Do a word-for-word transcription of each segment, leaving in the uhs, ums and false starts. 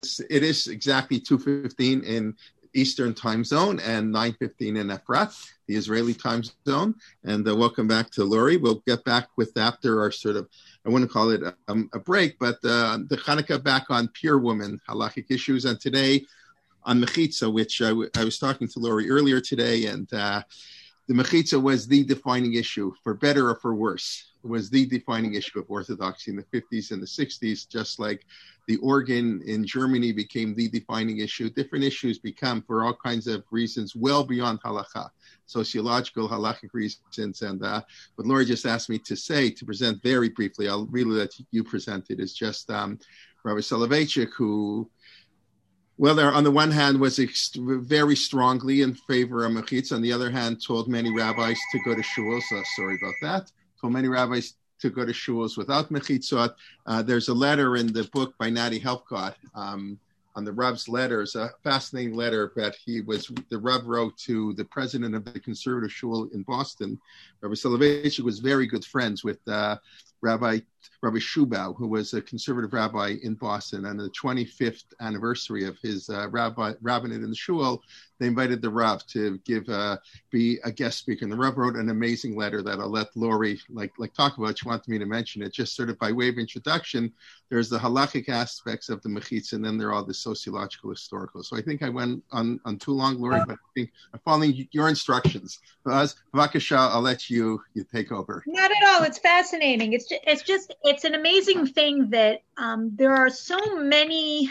it is exactly two fifteen in Eastern time zone and nine fifteen in Efrat, the Israeli time zone. And uh, welcome back to Lori. We'll get back with after our sort of, I wouldn't call it a, a break, but uh, the Hanukkah back on pure woman, halachic issues. And today on Mechitza, which I, w- I was talking to Lori earlier today, and uh, the Mechitza was the defining issue, for better or for worse. It was the defining issue of Orthodoxy in the fifties and the sixties, just like the organ in Germany became the defining issue. Different issues become, for all kinds of reasons, well beyond halakha, sociological, halachic reasons. And uh, what Lori just asked me to say, to present very briefly, I'll really let you present it, is just um, Rabbi Soloveitchik, who, well, there, on the one hand, was ex- very strongly in favor of Mechitza. On the other hand, told many rabbis to go to shuls. Uh, sorry about that. Told many rabbis to go to shuls without mechitzot. Uh, there's a letter in the book by Nati Helfgott um, on the Rav's letters, a fascinating letter that he was, the Rav wrote to the president of the conservative shul in Boston. Rabbi Soloveitchik was very good friends with uh, Rabbi Rabbi Shubau, who was a conservative rabbi in Boston. And on the twenty-fifth anniversary of his uh, rabbi, rabbinate in the shul, they invited the Rav to give uh, be a guest speaker. And the Rav wrote an amazing letter that I'll let Lori like like talk about. She wanted me to mention it, just sort of by way of introduction. There's the halachic aspects of the mechitza, and then there are the sociological, historical. So I think I went on, on too long, Lori, but I think I'm following your instructions. Vakasha, I'll let you you take over. Not at all. It's fascinating. It's just, it's just it's an amazing thing that um, there are so many.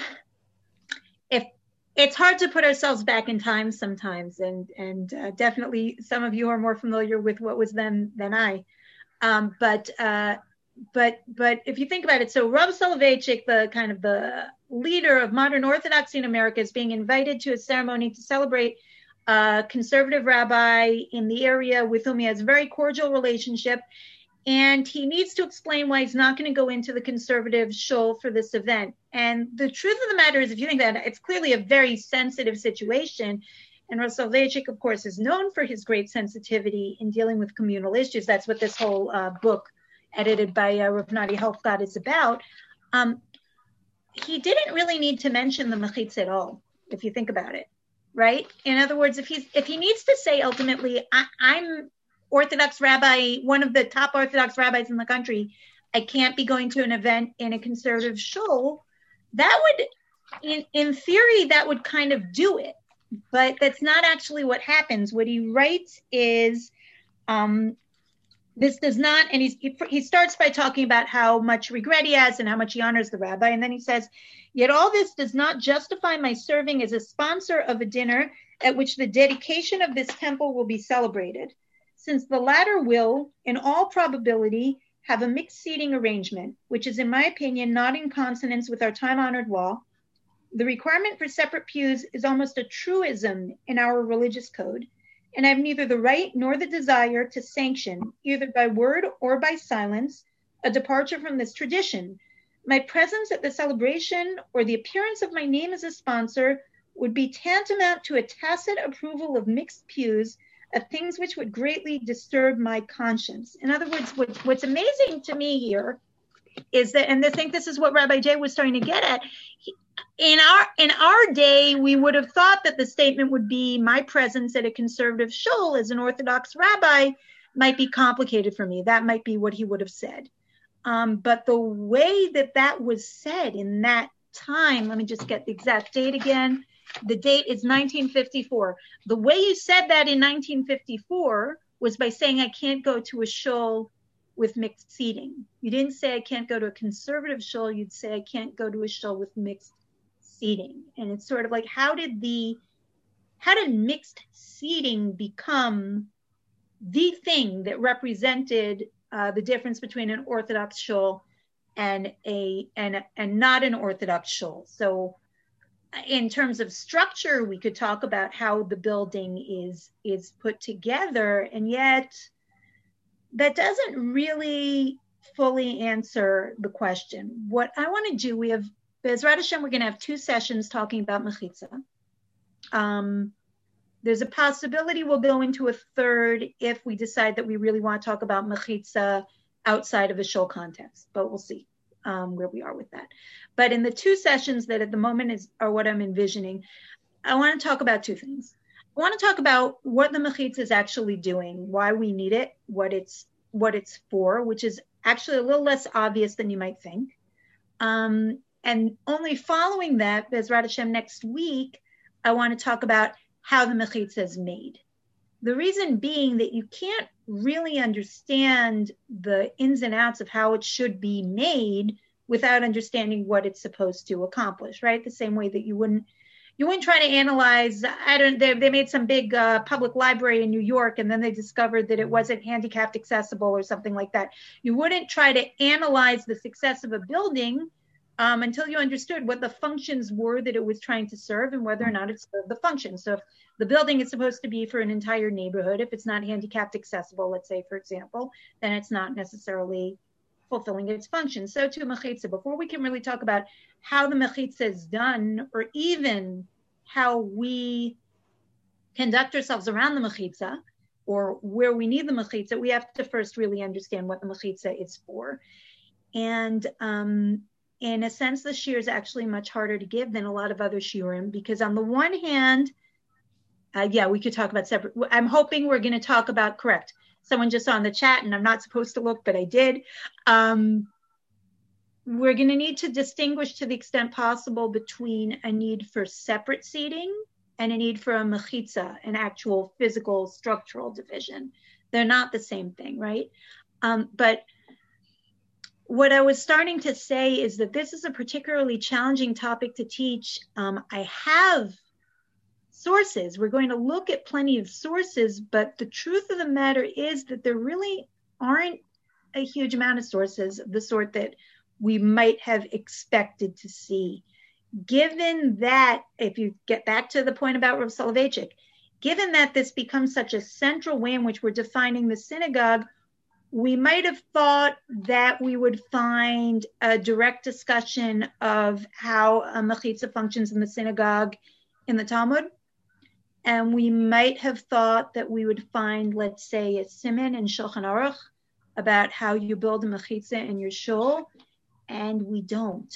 If it's hard to put ourselves back in time sometimes, and and uh, definitely some of you are more familiar with what was then than I. Um, but uh, but but if you think about it, so Rav Soloveitchik, the kind of the leader of modern Orthodoxy in America, is being invited to a ceremony to celebrate a conservative rabbi in the area with whom he has a very cordial relationship. And he needs to explain why he's not going to go into the conservative shul for this event. And the truth of the matter is, if you think that, it's clearly a very sensitive situation. And Rav Soloveitchik, of course, is known for his great sensitivity in dealing with communal issues. That's what this whole uh, book, edited by uh, Rav Nati Helfgott, is about. Um, he didn't really need to mention the mechitza at all, if you think about it, right? In other words, if he's if he needs to say ultimately, I, I'm Orthodox rabbi, one of the top Orthodox rabbis in the country, I can't be going to an event in a conservative shul, that would, in, in theory, that would kind of do it. But that's not actually what happens. What he writes is, um, this does not, and he's, he, he starts by talking about how much regret he has and how much he honors the rabbi. And then he says, yet all this does not justify my serving as a sponsor of a dinner at which the dedication of this temple will be celebrated, since the latter will, in all probability, have a mixed seating arrangement, which is, in my opinion, not in consonance with our time-honored law. The requirement for separate pews is almost a truism in our religious code, and I have neither the right nor the desire to sanction, either by word or by silence, a departure from this tradition. My presence at the celebration or the appearance of my name as a sponsor would be tantamount to a tacit approval of mixed pews, of things which would greatly disturb my conscience. In other words, what, what's amazing to me here is that, and I think this is what Rabbi Jay was starting to get at, he, in our in our day, we would have thought that the statement would be, my presence at a conservative shul as an Orthodox rabbi might be complicated for me. That might be what he would have said. Um, but the way that that was said in that time, let me just get the exact date again. The date is nineteen fifty-four. The way you said that in nineteen fifty-four was by saying I can't go to a shul with mixed seating. You didn't say I can't go to a conservative shul. You'd say I can't go to a shul with mixed seating. And it's sort of like, how did the, how did mixed seating become the thing that represented uh, the difference between an Orthodox shul and a and and not an Orthodox shul? So in terms of structure, we could talk about how the building is is put together, and yet that doesn't really fully answer the question. What I want to do, we have, Bezrat Hashem, we're going to have two sessions talking about mechitza. Um, there's a possibility we'll go into a third if we decide that we really want to talk about mechitza outside of a shul context, but we'll see. um, where we are with that. But in the two sessions that at the moment is are what I'm envisioning, I want to talk about two things. I want to talk about what the mechitza is actually doing, why we need it, what it's what it's for, which is actually a little less obvious than you might think. Um, and only following that, Bezrat Hashem, next week, I want to talk about how the mechitza is made. The reason being that you can't really understand the ins and outs of how it should be made without understanding what it's supposed to accomplish, right? The same way that you wouldn't you wouldn't try to analyze, I don't, they, they made some big uh, public library in New York and then they discovered that it wasn't handicapped accessible or something like that. You wouldn't try to analyze the success of a building um, until you understood what the functions were that it was trying to serve and whether or not it served the function. So if the building is supposed to be for an entire neighborhood, if it's not handicapped accessible, let's say, for example, then it's not necessarily fulfilling its function. So to mechitza, before we can really talk about how the mechitza is done, or even how we conduct ourselves around the mechitza, or where we need the mechitza, we have to first really understand what the mechitza is for. And um, in a sense, the shiur is actually much harder to give than a lot of other shiurim, because on the one hand, uh, yeah, we could talk about separate. I'm hoping we're going to talk about, correct. Someone just saw in the chat, and I'm not supposed to look, but I did. Um, we're going to need to distinguish to the extent possible between a need for separate seating and a need for a mechitza, an actual physical structural division. They're not the same thing, right? Um, but what I was starting to say is that this is a particularly challenging topic to teach. Um, I have sources. We're going to look at plenty of sources, but the truth of the matter is that there really aren't a huge amount of sources of the sort that we might have expected to see. Given that, if you get back to the point about Rav Soloveitchik, given that this becomes such a central way in which we're defining the synagogue, we might have thought that we would find a direct discussion of how a mechitza functions in the synagogue in the Talmud. And we might have thought that we would find, let's say, a siman in Shulchan Aruch about how you build a mechitza in your shul, and we don't.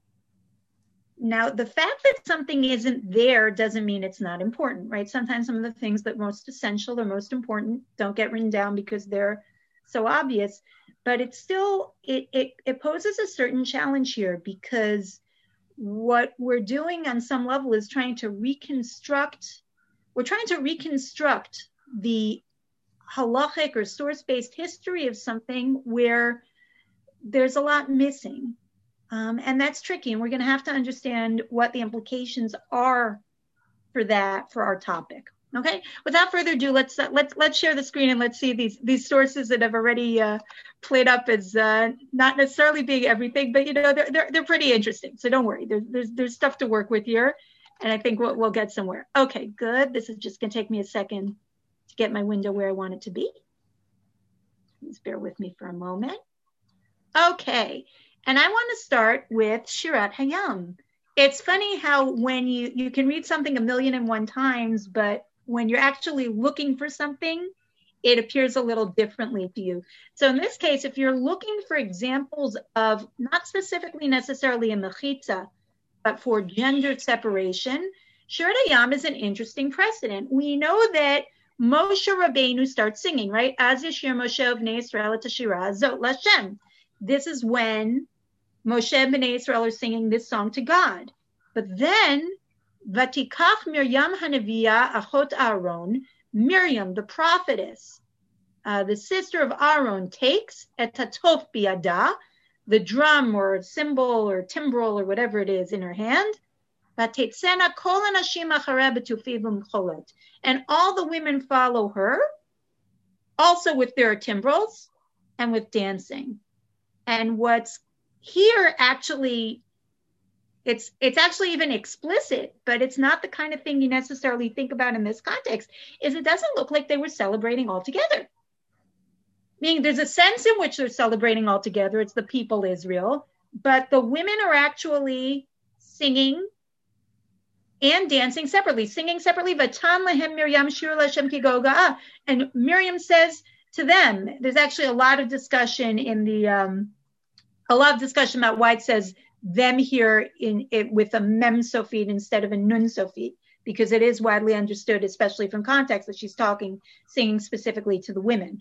Now, the fact that something isn't there doesn't mean it's not important, right? Sometimes some of the things that are most essential or most important don't get written down because they're so obvious, but it's still, it, it, it poses a certain challenge here, because what we're doing on some level is trying to reconstruct We're trying to reconstruct the halachic or source-based history of something where there's a lot missing. Um, and that's tricky. And we're going to have to understand what the implications are for that, for our topic. Okay. Without further ado, let's uh, let's let's share the screen and let's see these these sources that have already uh, played up as uh, not necessarily being everything, but you know they're they're, they're pretty interesting. So don't worry. There's there's there's stuff to work with here. And I think we'll, we'll get somewhere. Okay, good. This is just going to take me a second to get my window where I want it to be. Please bear with me for a moment. Okay, and I want to start with Shirat Hayam. It's funny how when you, you can read something a million and one times, but when you're actually looking for something, it appears a little differently to you. So in this case, if you're looking for examples of not specifically necessarily a mechitza, but for gender separation, Shirat Hayam is an interesting precedent. We know that Moshe Rabbeinu starts singing, right? Az yashir Moshe b'nei Yisrael et hashira zot l'Hashem. This is when Moshe and b'nei Yisrael are singing this song to God. But then, Vatikach Miriam Hanaviyah achot Aaron, Miriam, the prophetess, uh, the sister of Aaron, takes et hatof biyada, the drum or cymbal or timbrel or whatever it is in her hand, and all the women follow her, also with their timbrels and with dancing. And what's here actually, it's it's actually even explicit, but it's not the kind of thing you necessarily think about in this context, is it doesn't look like they were celebrating all together. Meaning there's a sense in which they're celebrating all together. It's the people Israel, but the women are actually singing and dancing separately, singing separately. Vatan lehem Miriam shir l'Hashem ki goga. And Miriam says to them, there's actually a lot of discussion in the um, a lot of discussion about why it says them here in it with a mem sofit instead of a nun sofit, because it is widely understood, especially from context, that she's talking, singing specifically to the women.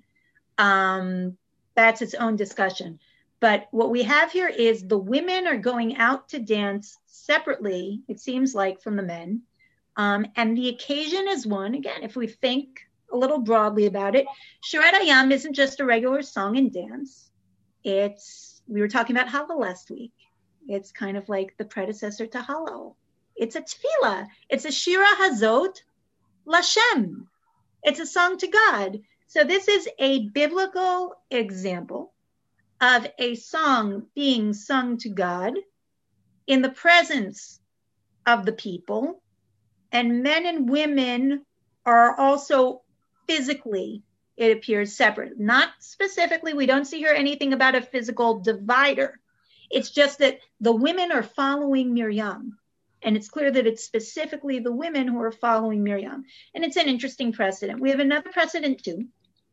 Um, that's its own discussion. But what we have here is the women are going out to dance separately, it seems like, from the men. Um, and the occasion is one, again, if we think a little broadly about it, Shirat Hayam isn't just a regular song and dance. It's, we were talking about Hallel last week. It's kind of like the predecessor to Hallel. It's a tefillah. It's a Shira Hazot Lashem. It's a song to God. So this is a biblical example of a song being sung to God in the presence of the people, and men and women are also physically, it appears, separate. Not specifically, we don't see here anything about a physical divider. It's just that the women are following Miriam, and it's clear that it's specifically the women who are following Miriam. And it's an interesting precedent. We have another precedent too.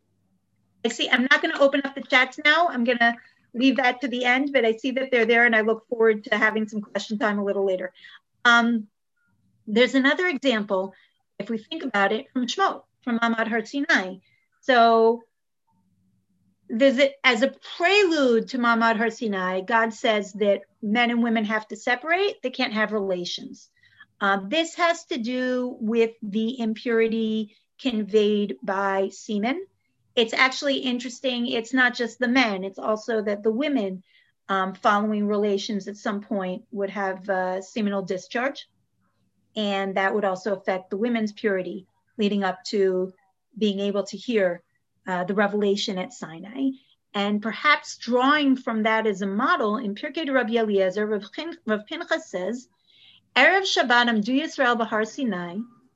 I see, I'm not going to open up the chats now. I'm going to leave that to the end, but I see that they're there, and I look forward to having some question time a little later. Um, there's another example, if we think about it, from Shemot, from Ma'amad Har Sinai. So there's a, as a prelude to Ma'amad Har Sinai, God says that men and women have to separate. They can't have relations. Uh, this has to do with the impurity conveyed by semen. It's actually interesting. It's not just the men. It's also that the women um, following relations at some point would have uh, seminal discharge. And that would also affect the women's purity leading up to being able to hear uh, the revelation at Sinai. And perhaps drawing from that as a model, in Pirkei de Rabbi Eliezer, Rav, Chin, Rav Pinchas says, Erev Shabbat Amdu Yisrael B'Har Sinai.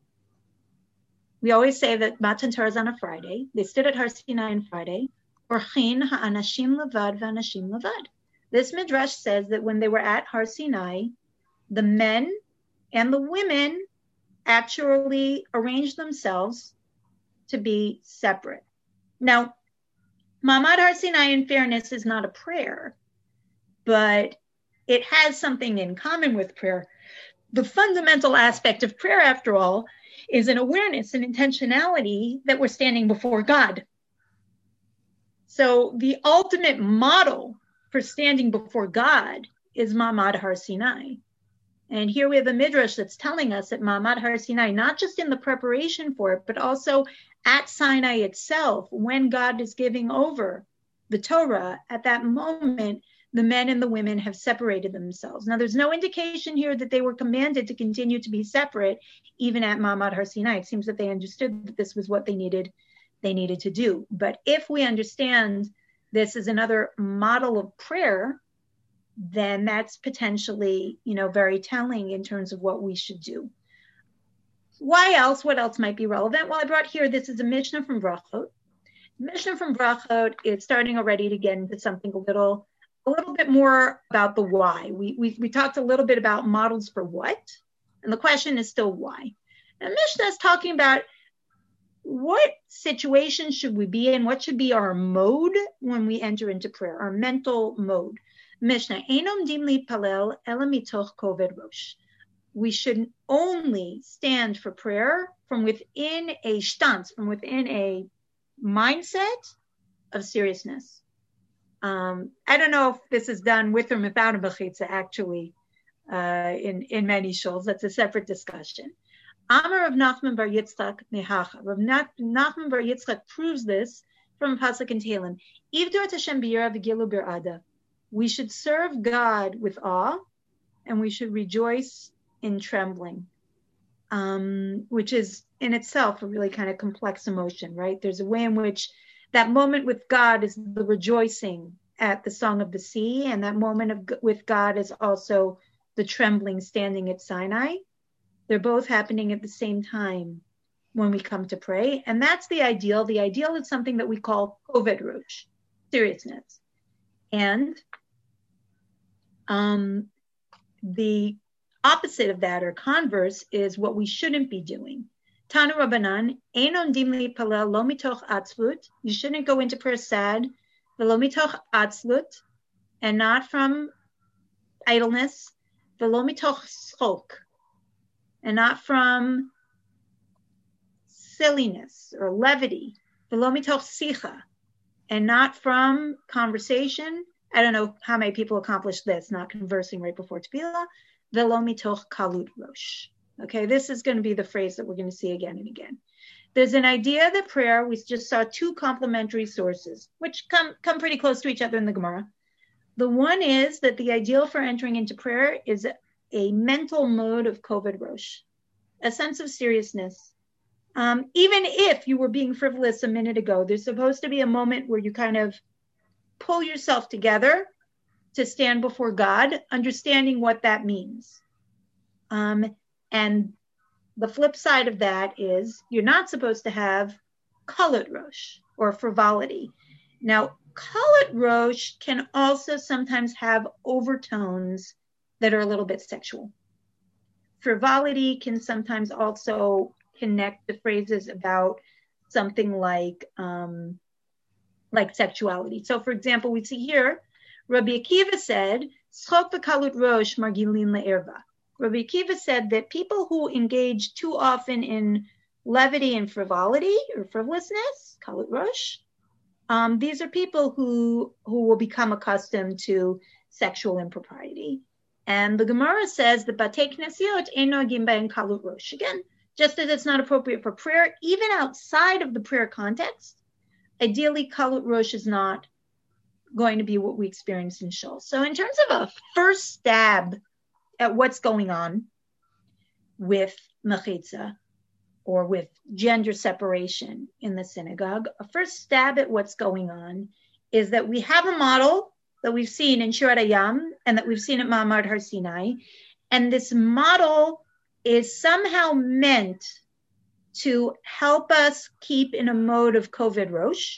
We always say that Matan Torah is on a Friday. They stood at Har Sinai on Friday. Orchin ha'anashim levad v'anashim levad. This midrash says that when they were at Har Sinai, the men and the women actually arranged themselves to be separate. Now, Ma'amad Har Sinai, in fairness, is not a prayer, but it has something in common with prayer. The fundamental aspect of prayer, after all, is an awareness and intentionality that we're standing before God. So the ultimate model for standing before God is Ma'amad Har Sinai. And here we have a midrash that's telling us that Ma'amad Har Sinai, not just in the preparation for it, but also at Sinai itself, when God is giving over the Torah, at that moment, the men and the women have separated themselves. Now, there's no indication here that they were commanded to continue to be separate, even at Ma'amad Har Sinai. It seems that they understood that this was what they needed, they needed to do. But if we understand this is another model of prayer, then that's potentially, you know, very telling in terms of what we should do. Why else? What else might be relevant? Well, I brought here, this is a Mishnah from Brachot. Mishnah from Brachot is starting already to get into something a little, a little bit more about the why. We, we, we talked a little bit about models for what, and the question is still why. And Mishnah is talking about what situation should we be in, what should be our mode when we enter into prayer, our mental mode. Mishnah, Einom dim li palel ela mitoch koved rosh. We should only stand for prayer from within a stance, from within a mindset of seriousness. Um, I don't know if this is done with or without a mechitza, actually, uh, in, in many shuls. That's a separate discussion. Amar of Nachman bar Yitzchak nehacha. Rav Nachman bar Yitzchak proves this from Pasuk in Tehillim. Ivdur et Hashem b'yira v'gilu bir'ada. We should serve God with awe, and we should rejoice in trembling, um, which is in itself a really kind of complex emotion, right? There's a way in which that moment with God is the rejoicing at the Song of the Sea, and that moment of, with God is also the trembling standing at Sinai. They're both happening at the same time when we come to pray, and that's the ideal. The ideal is something that we call koved rosh, seriousness. And um, the opposite of that, or converse, is what we shouldn't be doing. Tanu Rabbanan, ein omdim leipalel lo mitoch atzlut. You shouldn't go into prayer sad. V'lo mitoch atzlut. and not from idleness, v'lo mitoch schok, and not from silliness or levity, v'lo mitoch sicha, and not from conversation. I don't know how many people accomplish this, not conversing right before tefillah, v'lo mitoch kalut rosh. Okay, this is going to be the phrase that we're going to see again and again. There's an idea that prayer, we just saw two complementary sources, which come, come pretty close to each other in the Gemara. The one is that the ideal for entering into prayer is a mental mode of koved rosh, a sense of seriousness. Um, even if you were being frivolous a minute ago, there's supposed to be a moment where you kind of pull yourself together to stand before God, understanding what that means. Um, and the flip side of that is you're not supposed to have kalut rosh or frivolity. Now, kalut rosh can also sometimes have overtones that are a little bit sexual. Frivolity can sometimes also connect the phrases about something like um, like sexuality. So, for example, we see here, Rabbi Akiva said, "Schok v'kalut rosh margilin le'erva." Rabbi Akiva said that people who engage too often in levity and frivolity or frivolousness, kalut rosh, um, these are people who who will become accustomed to sexual impropriety. And the Gemara says that batei knesiot ein noagim bein kalut rosh. Again, just as it's not appropriate for prayer, even outside of the prayer context, ideally kalut rosh is not going to be what we experience in shul. So in terms of a first stab at what's going on with mechitza or with gender separation in the synagogue, a first stab at what's going on is that we have a model that we've seen in Shir Hayam and that we've seen at Ma'amad Har Sinai, and this model is somehow meant to help us keep in a mode of koved rosh,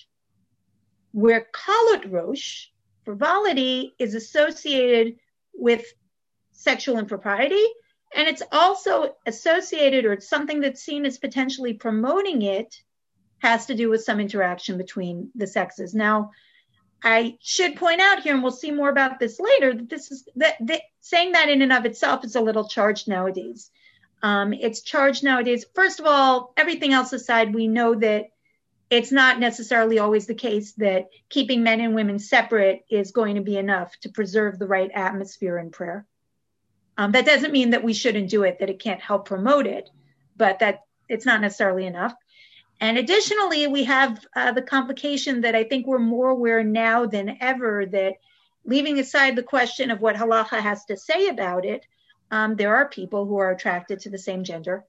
where kalut rosh, frivolity, is associated with sexual impropriety, and it's also associated, or it's something that's seen as potentially promoting it, has to do with some interaction between the sexes. Now, I should point out here, and we'll see more about this later, that this is that, that saying that in and of itself is a little charged nowadays. Um, it's charged nowadays. First of all, everything else aside, we know that it's not necessarily always the case that keeping men and women separate is going to be enough to preserve the right atmosphere in prayer. Um, that doesn't mean that we shouldn't do it, that it can't help promote it, but that it's not necessarily enough. And additionally, we have uh, the complication that I think we're more aware now than ever that, leaving aside the question of what halacha has to say about it, um, there are people who are attracted to the same gender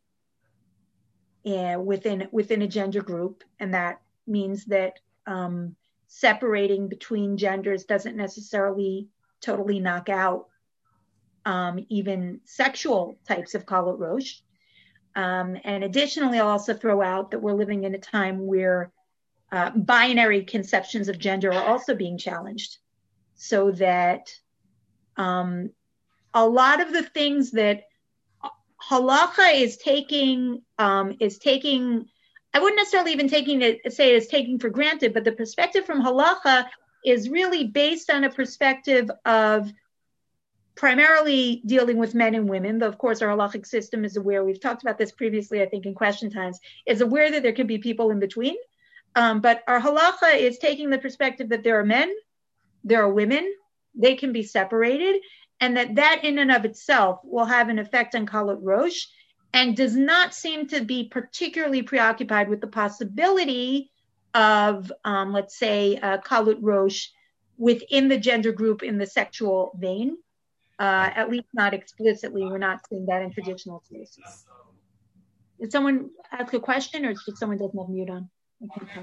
uh, within within a gender group, and that means that um, separating between genders doesn't necessarily totally knock out Um, even sexual types of kalut rosh. Um, and additionally, I'll also throw out that we're living in a time where uh, binary conceptions of gender are also being challenged, so that um, a lot of the things that halacha is taking, um, is taking, I wouldn't necessarily even taking it, say it as taking for granted, but the perspective from halacha is really based on a perspective of primarily dealing with men and women, though of course our halachic system is aware, we've talked about this previously, I think in question times, is aware that there can be people in between. Um, but our halacha is taking the perspective that there are men, there are women, they can be separated, and that that in and of itself will have an effect on kalut rosh, and does not seem to be particularly preoccupied with the possibility of, um, let's say, uh, kalut rosh within the gender group in the sexual vein. Uh, at least not explicitly. We're not seeing that in traditional sources. Did someone ask a question, or did someone doesn't have mute on? I think so.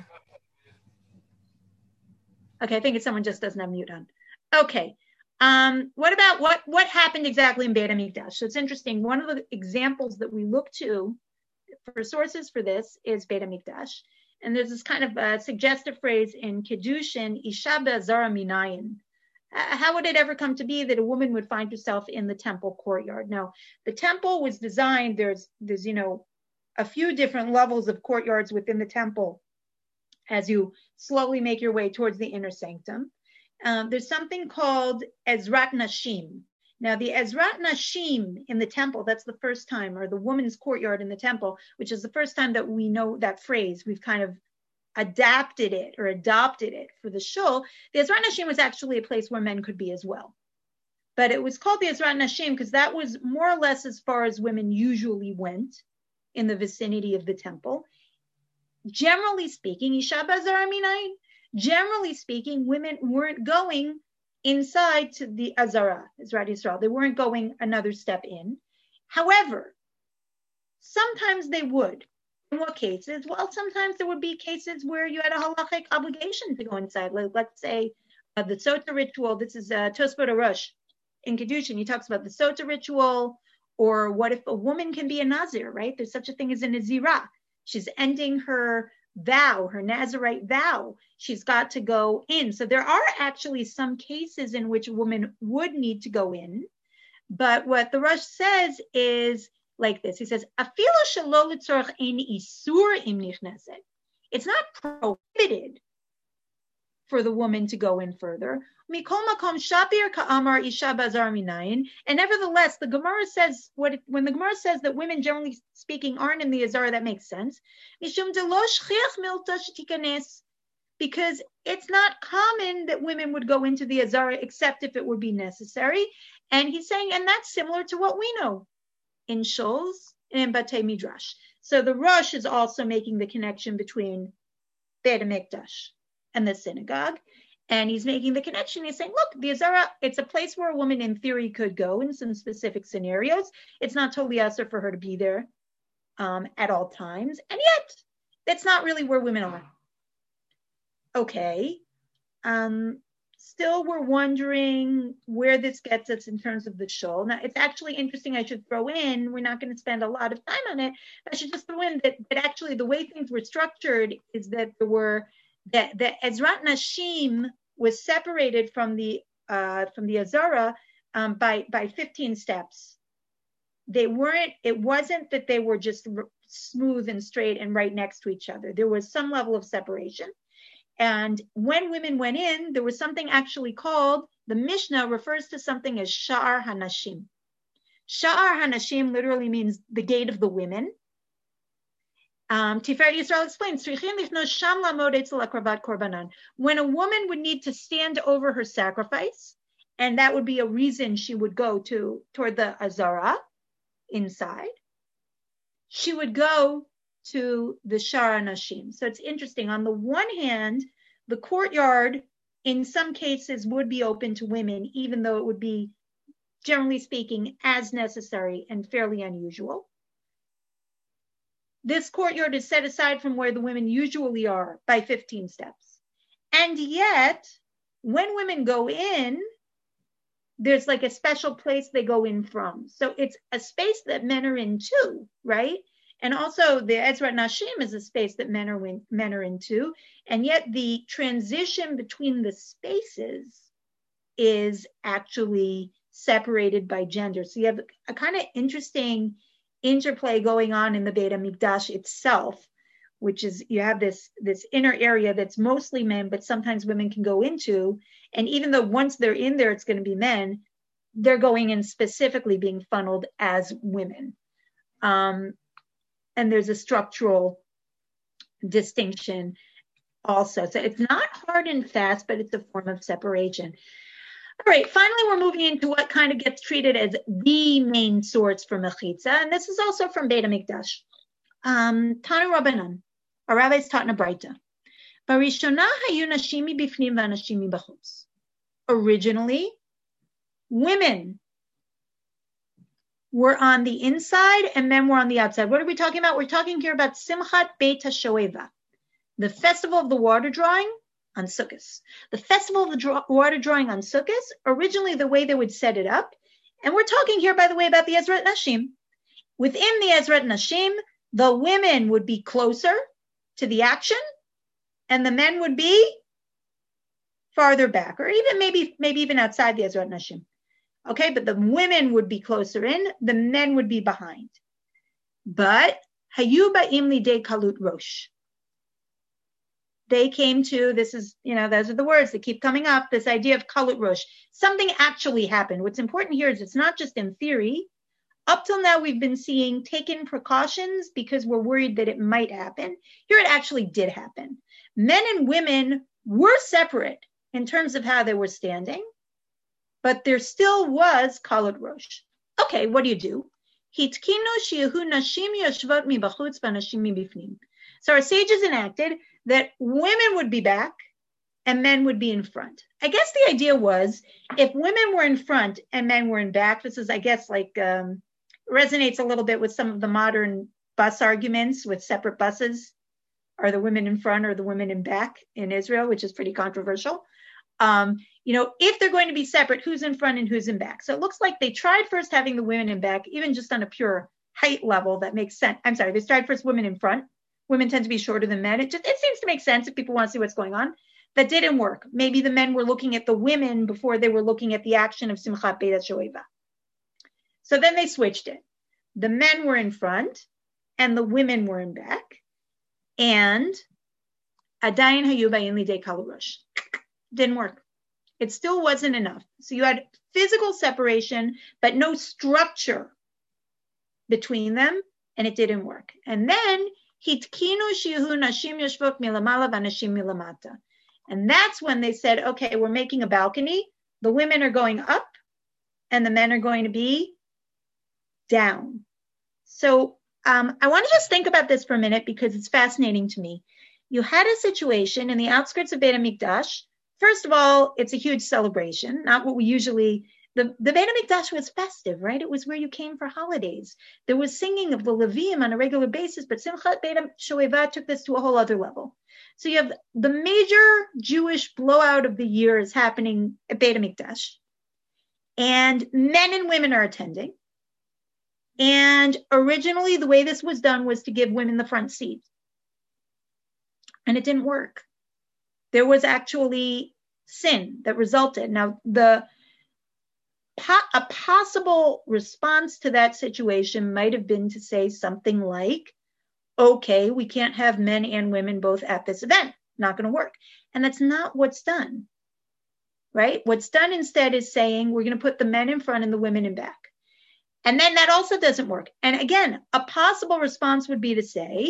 Okay, I think it's someone just doesn't have mute on. Okay. Um, what about what what happened exactly in Beit HaMikdash? So it's interesting. One of the examples that we look to for sources for this is Beit HaMikdash. And there's this kind of uh, suggestive phrase in Kedushin, Isha be'azara minayin. How would it ever come to be that a woman would find herself in the temple courtyard? Now, the temple was designed, there's, there's, you know, a few different levels of courtyards within the temple as you slowly make your way towards the inner sanctum. Um, there's something called Ezrat Nashim. Now, the Ezrat Nashim in the temple, that's the first time, or the woman's courtyard in the temple, which is the first time that we know that phrase. We've kind of adapted it or adopted it for the shul. The Ezrat Nashim was actually a place where men could be as well. But it was called the Ezrat Nashim because that was more or less as far as women usually went in the vicinity of the temple. Generally speaking, Isha Bazar Minayin, generally speaking, women weren't going inside to the Azara, Ezrat Yisrael. They weren't going another step in. However, sometimes they would. In what cases? Well, sometimes there would be cases where you had a halachic obligation to go inside. Like, let's say uh, the Sota ritual. This is uh, Tosfot Arush in Kedushin. He talks about the Sota ritual, or what if a woman can be a Nazir, right? There's such a thing as a Nazirah. She's ending her vow, her Nazirite vow. She's got to go in. So there are actually some cases in which a woman would need to go in. But what the Rush says is like this. He says, it's not prohibited for the woman to go in further. And nevertheless, the Gemara says, what it, when the Gemara says that women, generally speaking, aren't in the Azara, that makes sense. Because it's not common that women would go into the Azara except if it would be necessary. And he's saying, and that's similar to what we know in shuls and in Batei Midrash. So the Rosh is also making the connection between Beit HaMikdash and the synagogue. And he's making the connection. He's saying, look, the Azara, it's a place where a woman in theory could go in some specific scenarios. It's not totally usher for her to be there um, at all times. And yet, that's not really where women are. Okay. Um, still, we're wondering where this gets us in terms of the shul. Now, it's actually interesting. I should throw in, we're not going to spend a lot of time on it. I should just throw in that, that actually the way things were structured is that there were that the Ezrat Nashim was separated from the uh, from the Azara um, by by fifteen steps. They weren't. It wasn't that they were just r- smooth and straight and right next to each other. There was some level of separation. And when women went in, there was something actually called, the Mishnah refers to something as Sha'ar Hanashim. Sha'ar Hanashim literally means the gate of the women. Um, Tiferet Yisrael explains, when a woman would need to stand over her sacrifice, and that would be a reason she would go to toward the Azara inside, she would go to the Sha'ar Nashim. So it's interesting. On the one hand, the courtyard in some cases would be open to women, even though it would be, generally speaking, as necessary and fairly unusual. This courtyard is set aside from where the women usually are by fifteen steps. And yet, when women go in, there's like a special place they go in from. So it's a space that men are in too, right? And also the Ezrat Nashim is a space that men are in, men are into. And yet the transition between the spaces is actually separated by gender. So you have a kind of interesting interplay going on in the Beit HaMikdash itself, which is you have this, this inner area that's mostly men, but sometimes women can go into. And even though once they're in there, it's going to be men, they're going in specifically being funneled as women. Um, and there's a structural distinction also. So it's not hard and fast, but it's a form of separation. All right, finally, we're moving into what kind of gets treated as the main source for mechitza, and this is also from Beit HaMikdash. Um, Tanu Rabbanan, our rabbis taught in a Braita. Barishona hayu nashimi bifnim v'anashimi b'chutz. Originally, women were on the inside and men were on the outside. What are we talking about? We're talking here about Simchat Beit HaShoeva, the festival of the water drawing on Sukkot. The festival of the draw, water drawing on Sukkot, originally the way they would set it up, and we're talking here, by the way, about the Ezrat Nashim. Within the Ezrat Nashim, the women would be closer to the action, and the men would be farther back, or even maybe maybe even outside the Ezrat Nashim. Okay, but the women would be closer in, the men would be behind. But hayu ba'im lidei kalut rosh. they came to, this is, you know, those are the words that keep coming up, this idea of kalut rosh. Something actually happened. What's important here is it's not just in theory. Up till now, we've been seeing taken precautions because we're worried that it might happen. Here it actually did happen. Men and women were separate in terms of how they were standing, but there still was kalut rosh. Okay, what do you do? So our sages enacted that women would be back and men would be in front. I guess the idea was if women were in front and men were in back, this is, I guess, like um, resonates a little bit with some of the modern bus arguments with separate buses. Are the women in front or the women in back in Israel, which is pretty controversial. Um, you know, if they're going to be separate, who's in front and who's in back? So it looks like they tried first having the women in back, even just on a pure height level that makes sense. I'm sorry, they tried first women in front. Women tend to be shorter than men. It just, it seems to make sense if people want to see what's going on. That didn't work. Maybe the men were looking at the women before they were looking at the action of Simchat Beit HaShoeva. So then they switched it. The men were in front and the women were in back. And Adayin Hayu Bayin Lidei Kalut Rosh. Didn't work. It still wasn't enough. So you had physical separation, but no structure between them, and it didn't work. And then Hitkinu Shihu Nashim Yoshvot Milamala Vanashim Milamata. And that's when they said, okay, we're making a balcony. The women are going up and the men are going to be down. So um, I want to just think about this for a minute because it's fascinating to me. You had a situation in the outskirts of Beit HaMikdash. First of all, it's a huge celebration, not what we usually, the, the Beit HaMikdash was festive, right? It was where you came for holidays. There was singing of the Levim on a regular basis, but Simchat Beit HaShoeva took this to a whole other level. So you have the major Jewish blowout of the year is happening at Beit HaMikdash. And men and women are attending. And originally the way this was done was to give women the front seat. And it didn't work. There was actually sin that resulted. Now, the a possible response to that situation might have been to say something like, okay, we can't have men and women both at this event. Not going to work. And that's not what's done, right? What's done instead is saying we're going to put the men in front and the women in back. And then that also doesn't work. And again, a possible response would be to say,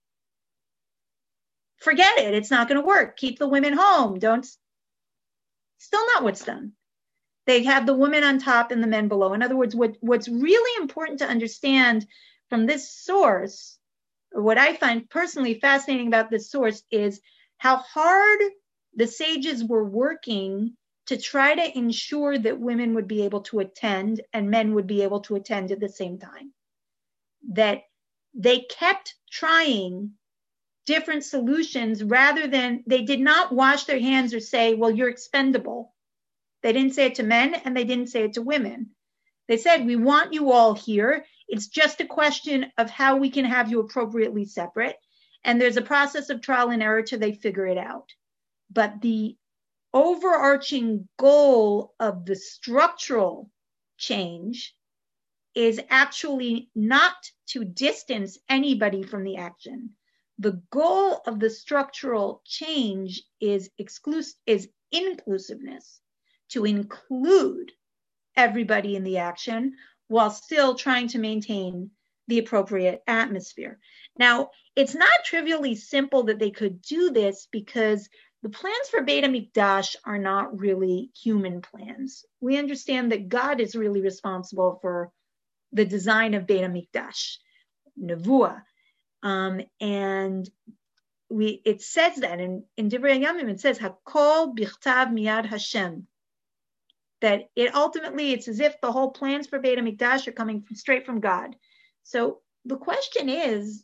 forget it. It's not going to work. Keep the women home. Don't. Still not what's done. They have the women on top and the men below. In other words, what, what's really important to understand from this source, or what I find personally fascinating about this source, is how hard the sages were working to try to ensure that women would be able to attend and men would be able to attend at the same time. That they kept trying different solutions rather than, they did not wash their hands or say, well, you're expendable. They didn't say it to men and they didn't say it to women. They said, we want you all here. It's just a question of how we can have you appropriately separate. And there's a process of trial and error till they figure it out. But the overarching goal of the structural change is actually not to distance anybody from the action. The goal of the structural change is exclusive, is inclusiveness, to include everybody in the action while still trying to maintain the appropriate atmosphere. Now, it's not trivially simple that they could do this because the plans for Beit HaMikdash are not really human plans. We understand that God is really responsible for the design of Beit HaMikdash, Nevuah. Um, and we it says that in, in Divrei Yamim, it says, Hakol bichtav miyad Hashem. That it ultimately, it's as if the whole plans for Beit HaMikdash are coming from, straight from God. So the question is,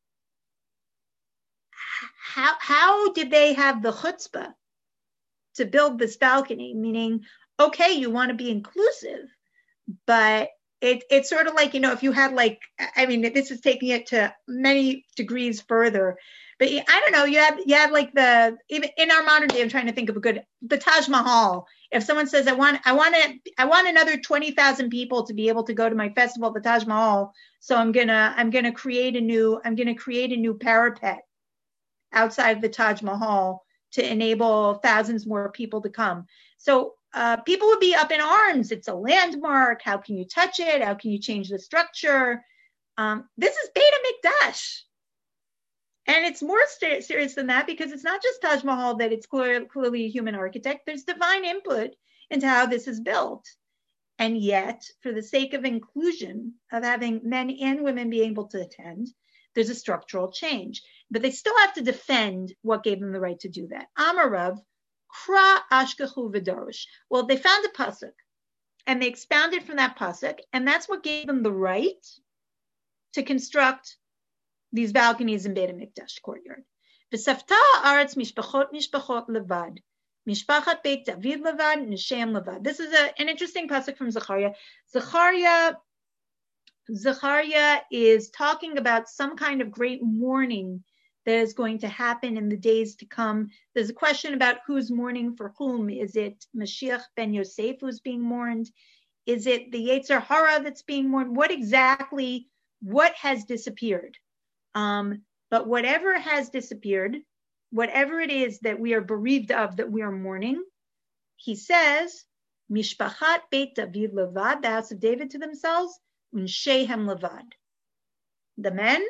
how, how did they have the chutzpah to build this balcony? Meaning, okay, you want to be inclusive, but it, it's sort of like, you know, if you had like, I mean, this is taking it to many degrees further, but I don't know, you have, you have like the, even in our modern day, I'm trying to think of a good, the Taj Mahal. If someone says, I want, I want to, I want another twenty thousand people to be able to go to my festival at the Taj Mahal. So I'm going to, I'm going to create a new, I'm going to create a new parapet. outside the Taj Mahal to enable thousands more people to come. So uh, people would be up in arms. It's a landmark. How can you touch it? How can you change the structure? Um, this is Beit HaMikdash. And it's more st- serious than that, because it's not just Taj Mahal that it's clear, clearly a human architect. There's divine input into how this is built. And yet, for the sake of inclusion, of having men and women be able to attend, there's a structural change. But they still have to defend what gave them the right to do that. Amarav, Kra Ashkachu V'Dorosh. Well, they found a pasuk, and they expounded from that pasuk, and that's what gave them the right to construct these balconies in Beit HaMikdash courtyard. V'safta ha'aretz mishpachot mishpachot levad. Mishpachat Beit David levad, Nishem levad. This is a, an interesting pasuk from Zechariah. Zechariah, Zechariah is talking about some kind of great mourning that is going to happen in the days to come. There's a question about who's mourning for whom. Is it Mashiach ben Yosef who's being mourned? Is it the Yetzer Hara that's being mourned? What exactly, what has disappeared? Um, but whatever has disappeared, whatever it is that we are bereaved of, that we are mourning, he says, Mishpachat Beit David levad, the house of David to themselves, Unshehem levad, the men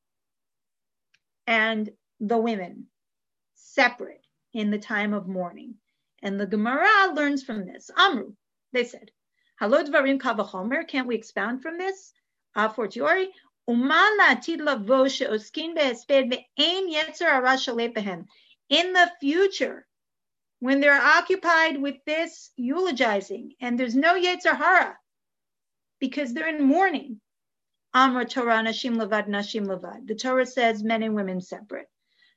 and the women, separate in the time of mourning. And the Gemara learns from this. Amru, they said, Halo dvarim kal v'chomer, can't we expound from this? A fortiori, in the future, when they're occupied with this eulogizing and there's no Yetzer Hara because they're in mourning, Amra Torah Nashim Levad Nashim Levad. The Torah says men and women separate.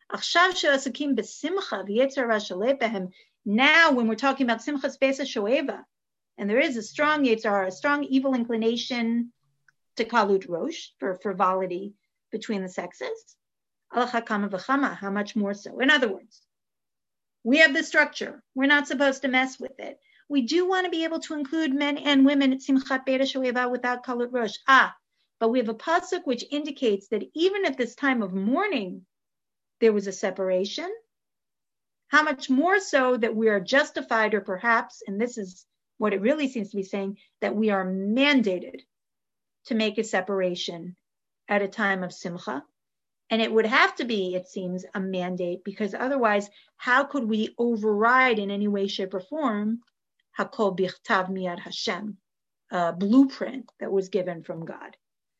Now, when we're talking about Simchas Beis HaShoeva, and there is a strong Yetzer Hara, a strong evil inclination to kalut rosh, for frivolity between the sexes, alacha kama v'chama, how much more so? In other words, we have the structure. We're not supposed to mess with it. We do want to be able to include men and women at Simchat Beit HaShoeva without kalut rosh. Ah, but we have a pasuk which indicates that even at this time of mourning, there was a separation. How much more so that we are justified, or perhaps, and this is what it really seems to be saying, that we are mandated to make a separation at a time of simcha. And it would have to be, it seems, a mandate, because otherwise, how could we override in any way, shape, or form Hakol Bichtav Miyad Hashem, a blueprint that was given from God?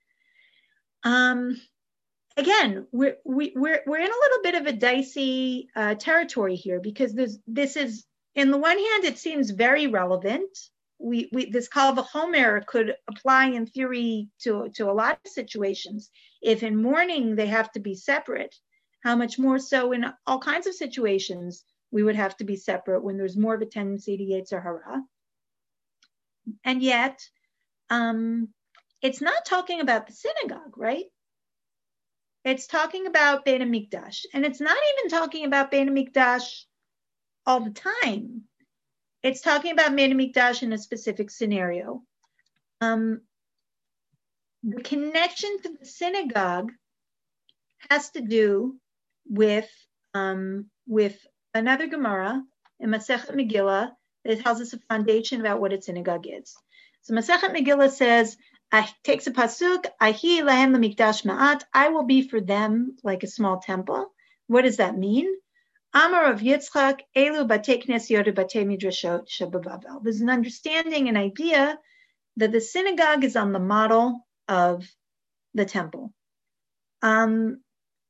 Um, again, we're, we, we're, we're in a little bit of a dicey uh, territory here, because this, this is, in the one hand, it seems very relevant. We, we this Kal V'chomer could apply in theory to, to a lot of situations. If in mourning they have to be separate, how much more so in all kinds of situations we would have to be separate when there's more of a tendency to Yetzer Hara. And yet, um, it's not talking about the synagogue, right? It's talking about Beit HaMikdash. And it's not even talking about Beit HaMikdash all the time. It's talking about Beit HaMikdash in a specific scenario. Um, the connection to the synagogue has to do with, um, with another Gemara in Masechet Megillah that tells us a foundation about what a synagogue is. So Masechet Megillah says, I takes a pasuk, Ahi lahem lemikdash ma'at, I will be for them like a small temple. What does that mean? Amar of Yitzchak, Elu Batei Knesiot Batei Midrashot Shebabavel. There's an understanding, an idea that the synagogue is on the model of the temple. Um,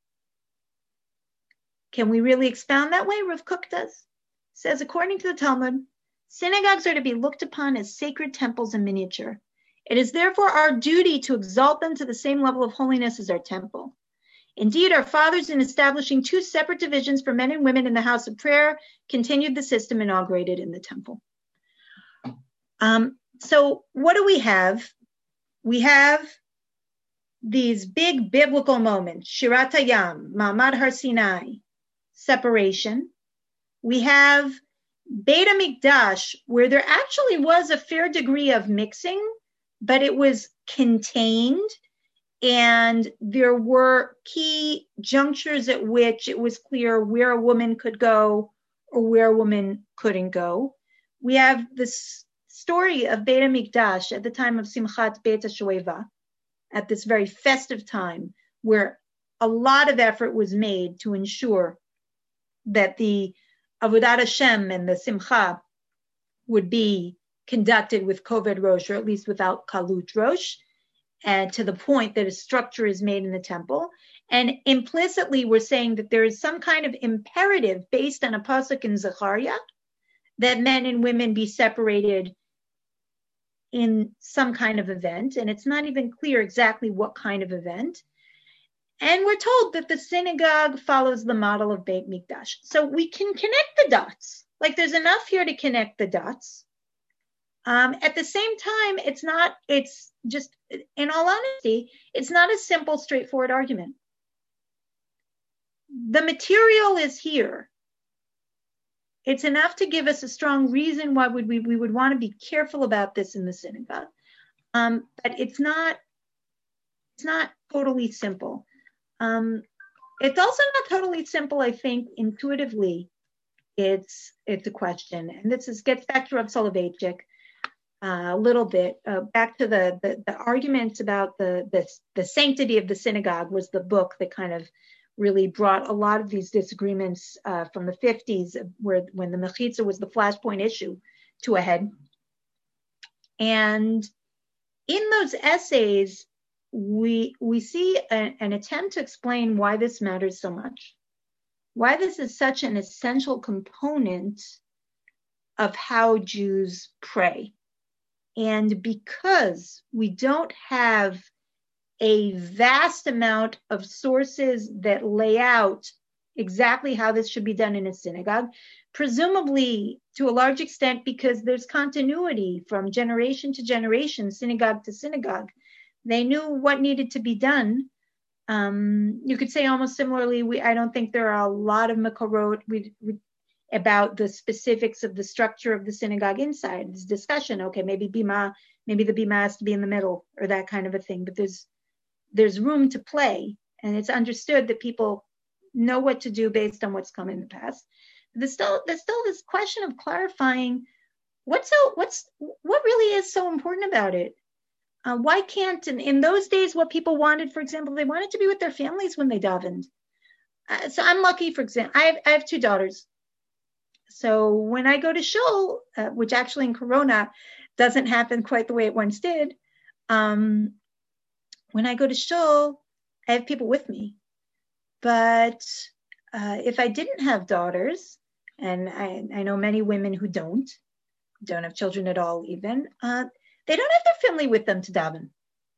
can we really expound that way? Rav Kook does. Says, according to the Talmud, synagogues are to be looked upon as sacred temples in miniature. It is therefore our duty to exalt them to the same level of holiness as our temple. Indeed, our fathers, in establishing two separate divisions for men and women in the house of prayer, continued the system inaugurated in the temple. Um, so what do we have? We have these big biblical moments, Shirat Hayam, Ma'amad Har Sinai, separation. We have Beit HaMikdash, where there actually was a fair degree of mixing, but it was contained. And there were key junctures at which it was clear where a woman could go or where a woman couldn't go. We have this story of Beit HaMikdash at the time of Simchat Beit HaShoeva, at this very festive time, where a lot of effort was made to ensure that the Avodat Hashem and the Simcha would be conducted with Koved Rosh, or at least without Kalut Rosh, and to the point that a structure is made in the temple. And implicitly, we're saying that there is some kind of imperative based on a pasuk in Zechariah that men and women be separated in some kind of event. And it's not even clear exactly what kind of event. And we're told that the synagogue follows the model of Beit Mikdash. So we can connect the dots. Like, there's enough here to connect the dots. Um, at the same time, it's not, it's just, in all honesty, it's not a simple, straightforward argument. The material is here. It's enough to give us a strong reason why would we, we would want to be careful about this in the synagogue. Um, but it's not, it's not totally simple. Um, it's also not totally simple, I think, intuitively. It's it's a question. And this is gets back to Rav Soloveitchik uh, a little bit, uh, back to the, the, the arguments about the, the, the sanctity of the synagogue was the book that kind of really brought a lot of these disagreements uh, from the fifties, where when the Mechitza was the flashpoint issue, to a head. And in those essays, we we see a, an attempt to explain why this matters so much, why this is such an essential component of how Jews pray. And because we don't have a vast amount of sources that lay out exactly how this should be done in a synagogue, presumably to a large extent because there's continuity from generation to generation, synagogue to synagogue. They knew what needed to be done. Um, you could say almost similarly, we, I don't think there are a lot of makorot we, we, about the specifics of the structure of the synagogue inside. This discussion, okay, maybe bima, maybe the bima has to be in the middle or that kind of a thing, but there's there's room to play, and it's understood that people know what to do based on what's come in the past. There's still there's still this question of clarifying what's so what's what really is so important about it. Uh, why can't, in, in those days, what people wanted, for example, they wanted to be with their families when they davened. Uh, so I'm lucky, for example, I have, I have two daughters. So when I go to shul, uh, which actually in Corona doesn't happen quite the way it once did, um, when I go to shul, I have people with me. But uh, if I didn't have daughters, and I, I know many women who don't, don't have children at all even, uh, they don't have their family with them to daven.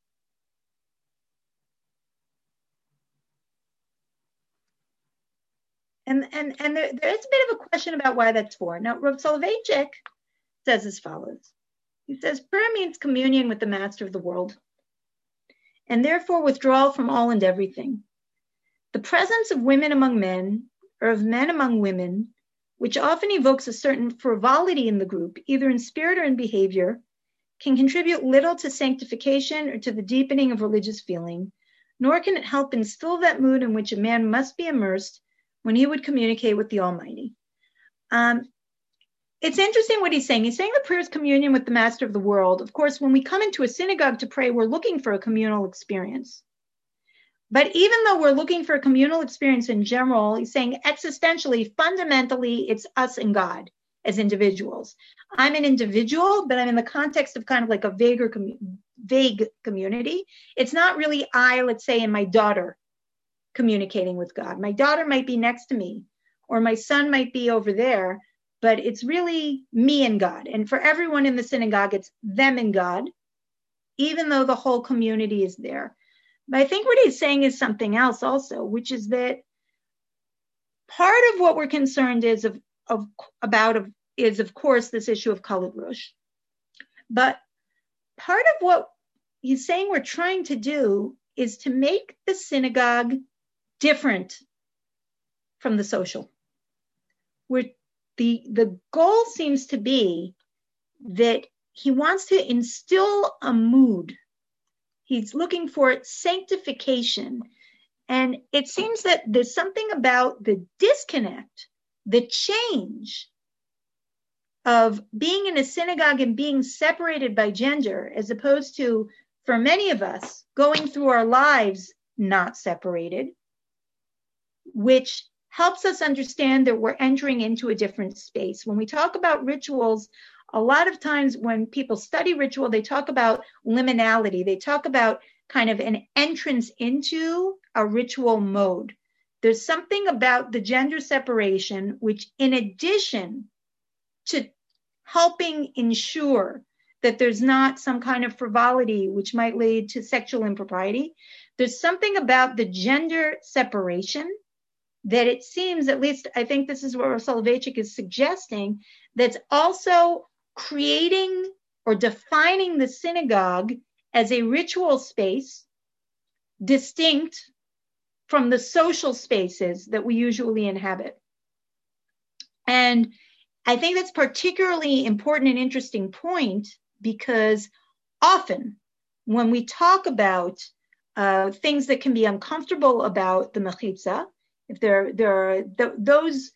And and and there, there is a bit of a question about why that's for. Now, Rav Soloveitchik says as follows. He says, prayer means communion with the master of the world, and therefore withdrawal from all and everything. The presence of women among men, or of men among women, which often evokes a certain frivolity in the group, either in spirit or in behavior, can contribute little to sanctification or to the deepening of religious feeling, nor can it help instill that mood in which a man must be immersed when he would communicate with the Almighty. Um, it's interesting what he's saying. He's saying the prayer is communion with the master of the world. Of course, when we come into a synagogue to pray, we're looking for a communal experience. But even though we're looking for a communal experience in general, he's saying existentially, fundamentally, it's us and God as individuals. I'm an individual, but I'm in the context of kind of like a vaguer, vague community. It's not really I, let's say, and my daughter communicating with God. My daughter might be next to me, or my son might be over there, but it's really me and God. And for everyone in the synagogue, it's them and God, even though the whole community is there. But I think what he's saying is something else also, which is that part of what we're concerned is of, of about of, is, of course, this issue of Kalut Rosh. But part of what he's saying we're trying to do is to make the synagogue different from the social. Where the, the goal seems to be that he wants to instill a mood. He's looking for sanctification. And it seems that there's something about the disconnect, the change of being in a synagogue and being separated by gender, as opposed to, for many of us, going through our lives not separated, which helps us understand that we're entering into a different space. When we talk about rituals, a lot of times when people study ritual, they talk about liminality. They talk about kind of an entrance into a ritual mode. There's something about the gender separation, which in addition to helping ensure that there's not some kind of frivolity which might lead to sexual impropriety, there's something about the gender separation that it seems, at least I think this is what Rav Soloveitchik is suggesting, that's also creating or defining the synagogue as a ritual space distinct from the social spaces that we usually inhabit. And I think that's particularly important and interesting point, because often when we talk about uh, things that can be uncomfortable about the mechitza, if there, there are th- those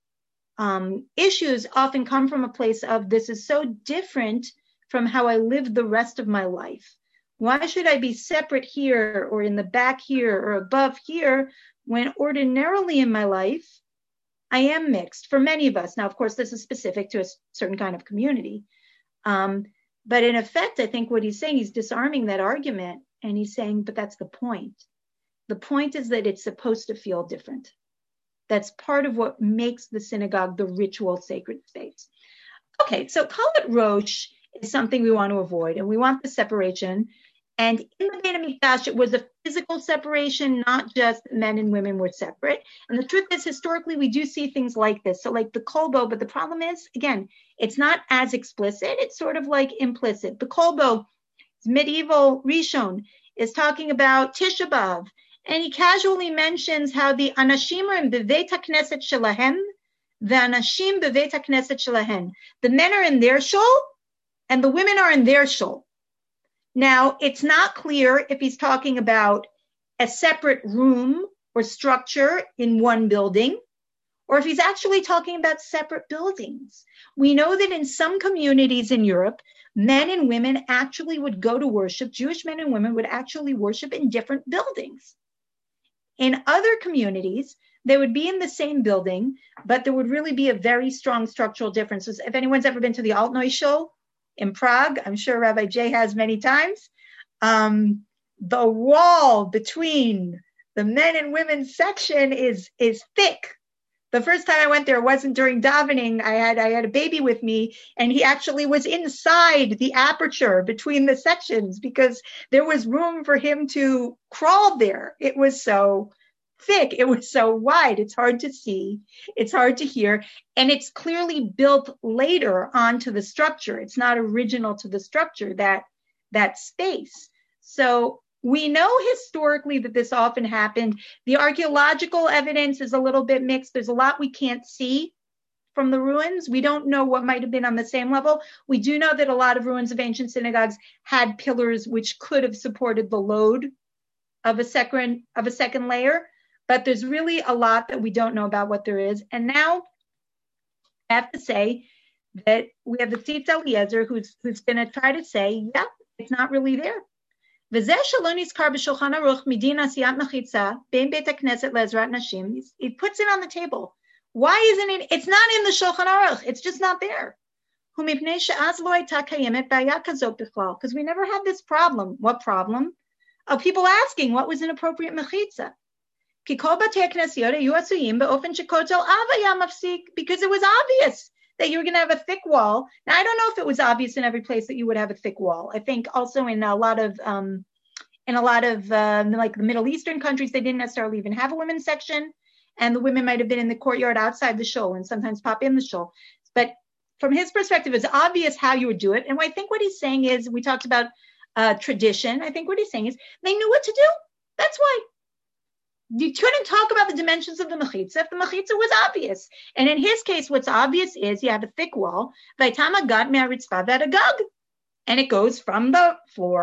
um, issues often come from a place of, this is so different from how I live the rest of my life. Why should I be separate here or in the back here or above here when ordinarily in my life I am mixed for many of us? Now, of course, this is specific to a certain kind of community. Um, but in effect, I think what he's saying, he's disarming that argument, and he's saying, but that's the point. The point is that it's supposed to feel different. That's part of what makes the synagogue the ritual sacred space. Okay, so Kalat Rosh is something we want to avoid, and we want the separation. And in the Beit HaMikdash, it was a physical separation, not just men and women were separate. And the truth is, historically, we do see things like this. So like the kolbo, but the problem is, again, it's not as explicit. It's sort of like implicit. The kolbo, medieval Rishon, is talking about Tisha B'Av. And he casually mentions how the anashim are in beveit hakneset shelahem, the anashim beveit hakneset shelahem. The men are in their shul, and the women are in their shul. Now, it's not clear if he's talking about a separate room or structure in one building, or if he's actually talking about separate buildings. We know that in some communities in Europe, men and women actually would go to worship, Jewish men and women would actually worship in different buildings. In other communities, they would be in the same building, but there would really be a very strong structural differences. If anyone's ever been to the Altneu Shul in Prague, I'm sure Rabbi Jay has many times, um, the wall between the men and women's section is, is thick. The first time I went there wasn't during davening. I had I had a baby with me, and he actually was inside the aperture between the sections because there was room for him to crawl there. It was so thick. It was so wide. It's hard to see. It's hard to hear. And it's clearly built later onto the structure. It's not original to the structure, that, that space. So we know historically that this often happened. The archaeological evidence is a little bit mixed. There's a lot we can't see from the ruins. We don't know what might have been on the same level. We do know that a lot of ruins of ancient synagogues had pillars which could have supported the load of a second, of a second layer. But there's really a lot that we don't know about what there is. And now I have to say that we have the Tzitz Eliezer who's, who's going to try to say, yeah, it's not really there. He puts it on the table. Why isn't it? It's not in the Shulchan Aruch. It's just not there. Because we never had this problem. What problem? Of people asking what was an appropriate mechitza. Because it was obvious that you were going to have a thick wall. Now, I don't know if it was obvious in every place that you would have a thick wall. I think also in a lot of, um, in a lot of um, like the Middle Eastern countries, they didn't necessarily even have a women's section, and the women might have been in the courtyard outside the shul and sometimes pop in the shul. But from his perspective, it's obvious how you would do it. And I think what he's saying is, we talked about uh, tradition. I think what he's saying is they knew what to do. That's why. You couldn't talk about the dimensions of the mechitza if the mechitza was obvious. And in his case, what's obvious is you have a thick wall, and it goes from the floor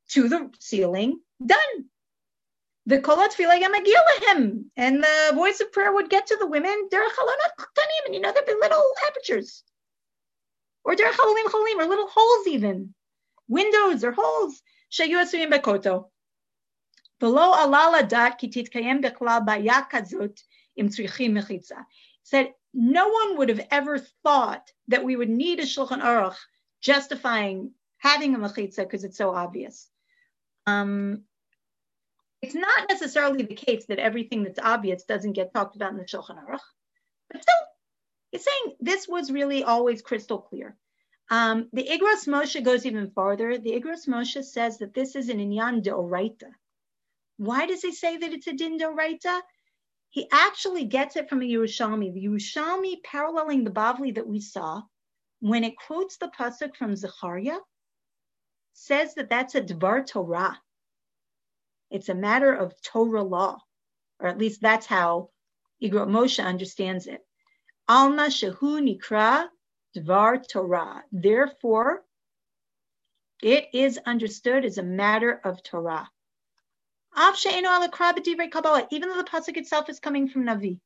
to the ceiling, done. The kolat tefillah yamagilahem, and the voice of prayer would get to the women. Derech halonot ktanim, and you know there'd be little apertures, or derech halolim cholim, or little holes even, windows or holes. Shayu asuyim bekoto. Below alala dat ki titkayem beklal baya kazot im tzrichim mechitza. Said no one would have ever thought that we would need a Shulchan Aruch justifying having a mechitza because it's so obvious. Um, it's not necessarily the case that everything that's obvious doesn't get talked about in the Shulchan Aruch, but still, it's saying this was really always crystal clear. Um, the Igros Moshe goes even farther. The Igros Moshe says that this is an inyan deoraita. Why does he say that it's a din deoraita? He actually gets it from a Yerushalmi. The Yerushalmi, paralleling the Bavli that we saw, when it quotes the pasuk from Zechariah, says that that's a Dvar Torah. It's a matter of Torah law, or at least that's how Igrot Moshe understands it. Alma shehu nikra Dvar Torah. Therefore, it is understood as a matter of Torah. Even though the pasuk itself is coming from Navi.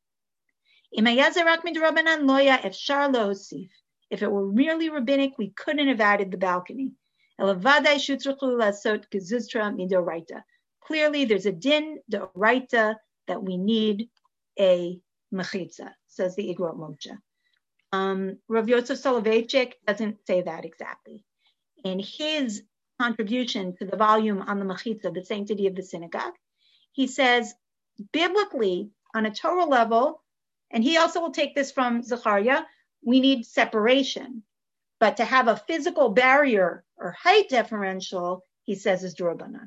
If it were really rabbinic, we couldn't have added the balcony. Clearly, there's a din d'oraita that we need a mechitza, says the Igrot Moshe. Um, Rav Yosef Soloveitchik doesn't say that exactly. In his contribution to the volume on the mechitza, the sanctity of the synagogue, he says, biblically, on a Torah level, and he also will take this from Zechariah, we need separation. But to have a physical barrier or height differential, he says, is d'Rabbanan.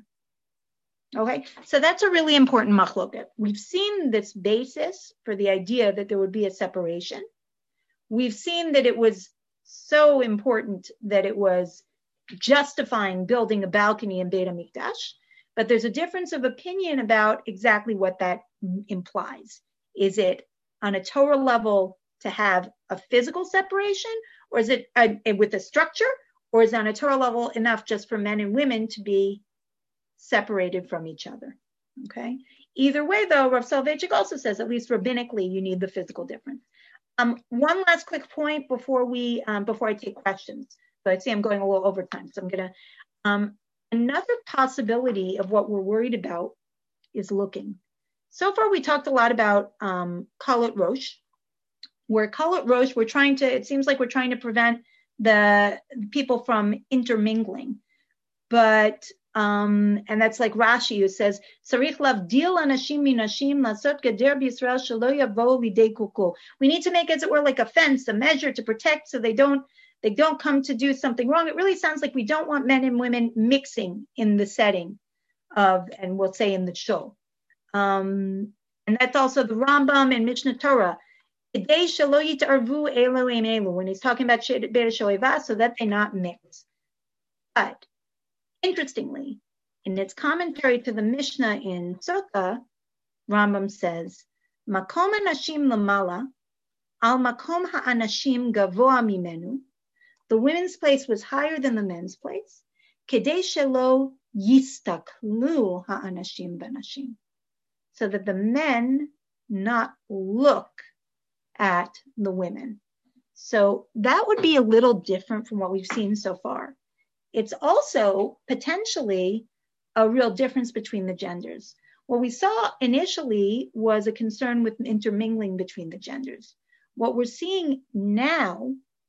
Okay, so that's a really important machloket. We've seen this basis for the idea that there would be a separation. We've seen that it was so important that it was justifying building a balcony in Beit HaMikdash, but there's a difference of opinion about exactly what that implies. Is it on a Torah level to have a physical separation, or is it a, a, with a structure, or is it on a Torah level enough just for men and women to be separated from each other? Okay. Either way, though, Rav Soloveitchik also says, at least rabbinically, you need the physical difference. Um, one last quick point before we um, before I take questions. So I see I'm going a little over time, so I'm gonna. Um, another possibility of what we're worried about is looking. So far, we talked a lot about um, Kalat Rosh, where Kalat Rosh, we're trying to. It seems like we're trying to prevent the people from intermingling, but. Um, and that's like Rashi, who says, "Sarich lavdil anashim minashim lasot gader b'Yisrael shelo yavo lidei kukul." We need to make, as it were, like a fence, a measure to protect, so they don't they don't come to do something wrong. It really sounds like we don't want men and women mixing in the setting of, and we'll say in the shul. Um, and that's also the Rambam and Mishnah Torah. Kedei shelo yitarvu elu im elu, when he's talking about Beit HaShoeva, so that they not mix. But interestingly, in its commentary to the Mishnah in Sukkah, Rambam says, "Makom anashim lamala, al makom ha'anashim gavoa mimenu." The women's place was higher than the men's place. Kedei shelo yistaklu ha'anashim benashim, so that the men not look at the women. So that would be a little different from what we've seen so far. It's also potentially a real difference between the genders. What we saw initially was a concern with intermingling between the genders. What we're seeing now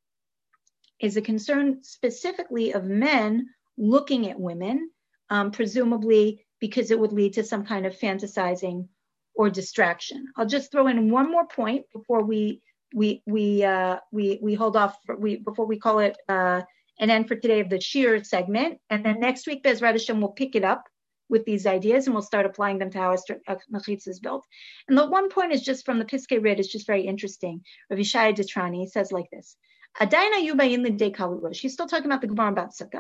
is a concern specifically of men looking at women, um, presumably because it would lead to some kind of fantasizing or distraction. I'll just throw in one more point before we we we uh, we we hold off for, we before we call it. Uh, an end for today of the Shir segment. And then next week, Bezrat Hashem will pick it up with these ideas and we'll start applying them to how a mechitza is built. And the one point is just from the Piskei Rid, is just very interesting. Rav Yishaya Ditrani, he says like this. Adayna yubayin l'dei Kalat Rosh. He's still talking about the Gemara about Sukkah.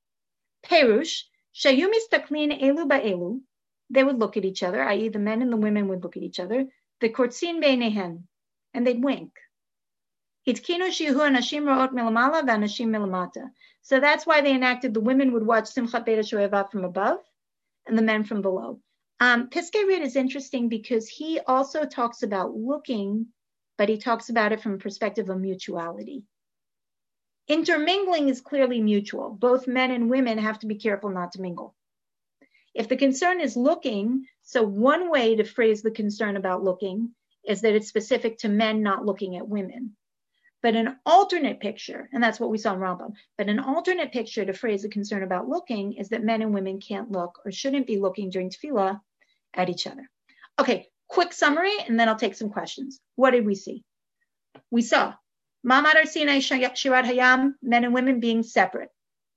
Perush, shayu mistaklin elu ba'elu. They would look at each other, that is the men and the women would look at each other. The kortzin beinehen, and they'd wink. So that's why they enacted the women would watch Simchat Beit HaShoeva from above and the men from below. Um, Piskei Rid is interesting because he also talks about looking, but he talks about it from a perspective of mutuality. Intermingling is clearly mutual. Both men and women have to be careful not to mingle. If the concern is looking, so one way to phrase the concern about looking is that it's specific to men not looking at women. But an alternate picture, and that's what we saw in Rambam, but an alternate picture to phrase the concern about looking is that men and women can't look or shouldn't be looking during tefillah at each other. Okay, quick summary, and then I'll take some questions. What did we see? We saw Ma'amad Har Sinai, Shirat Hayam, men and women being separate.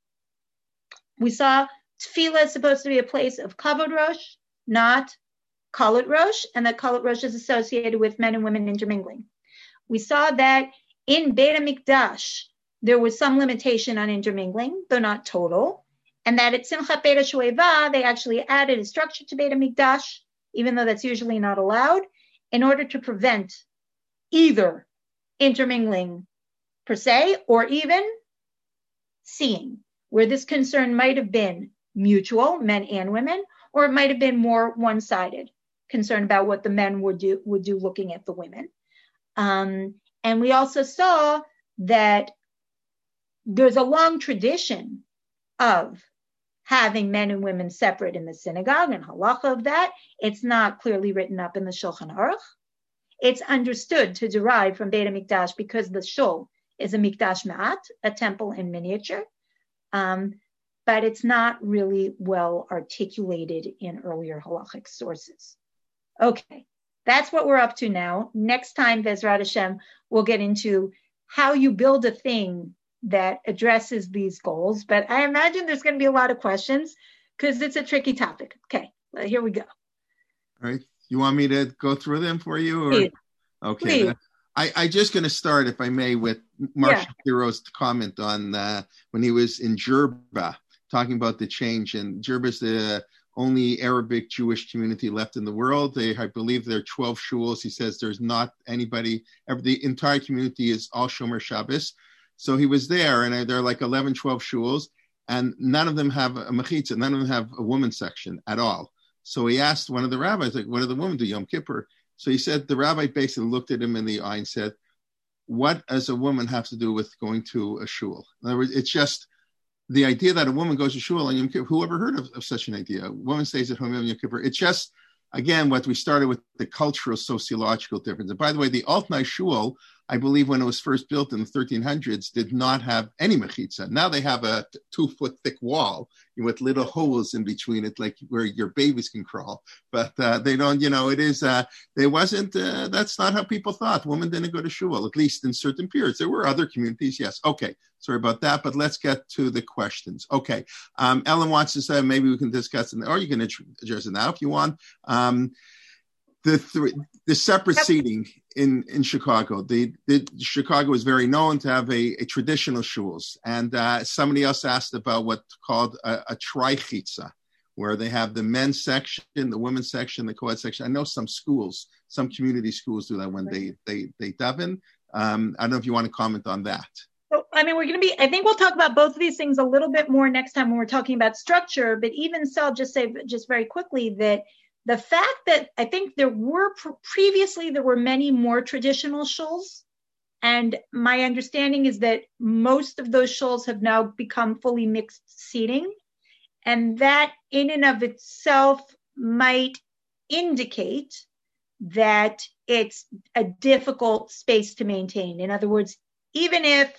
We saw tefillah is supposed to be a place of kavod rosh, not kalut rosh, and that kalut rosh is associated with men and women intermingling. We saw that in Beit HaMikdash, there was some limitation on intermingling, though not total, and that at Simchat Beit HaShoeva, they actually added a structure to Beit HaMikdash, even though that's usually not allowed, in order to prevent either intermingling per se, or even seeing, where this concern might have been mutual, men and women, or it might have been more one-sided, concern about what the men would do, would do looking at the women. Um, and we also saw that there's a long tradition of having men and women separate in the synagogue and halacha of that. It's not clearly written up in the Shulchan Aruch. It's understood to derive from Beit HaMikdash because the shul is a mikdash ma'at, a temple in miniature. Um, but it's not really well articulated in earlier halachic sources. Okay, that's what we're up to now. Next time, Bezrat Hashem, we'll get into how you build a thing that addresses these goals. But I imagine there's going to be a lot of questions because it's a tricky topic. Okay, well, here we go. All right. You want me to go through them for you? Or? Please. Okay. Please. I, I just going to start, if I may, with Mark Yeah. Shapiro's comment on uh, when he was in Jerba, talking about the change. And Jerba is the only Arabic Jewish community left in the world. They, I believe there are twelve shuls. He says there's not anybody, every, the entire community is all Shomer Shabbos. So he was there, and there are like eleven, twelve shuls, and none of them have a mechitza, none of them have a women's section at all. So he asked one of the rabbis, like, what do the women do, Yom Kippur? So he said, the rabbi basically looked at him in the eye and said, what does a woman have to do with going to a shul? In other words, it's just the idea that a woman goes to shul on Yom Kippur. Who ever heard of, of such an idea? A woman stays at home on Yom Kippur. It's just, again, what we started with, the cultural, sociological difference. And by the way, the Altnai Shul, I believe when it was first built in the thirteen hundreds, did not have any mechitza. Now they have a t- two-foot thick wall with little holes in between it, like where your babies can crawl. But uh, they don't, you know, it is, uh, there wasn't, uh, that's not how people thought. Women didn't go to shul, at least in certain periods. There were other communities, yes. Okay, sorry about that, but let's get to the questions. Okay, um, Ellen wants to say, maybe we can discuss it, or you can address it now if you want. Um, the three, the separate yep. seating in, in Chicago. The, the Chicago is very known to have a, a traditional shuls. And uh, somebody else asked about what's called a, a trichitza, where they have the men's section, the women's section, the co-ed section. I know some schools, some community schools do that when right. they, they, they daven. Um, I don't know if you want to comment on that. So, I mean, we're going to be, I think we'll talk about both of these things a little bit more next time when we're talking about structure. But even so, I'll just say just very quickly that the fact that I think there were previously, there were many more traditional shuls. And my understanding is that most of those shuls have now become fully mixed seating. And that in and of itself might indicate that it's a difficult space to maintain. In other words, even if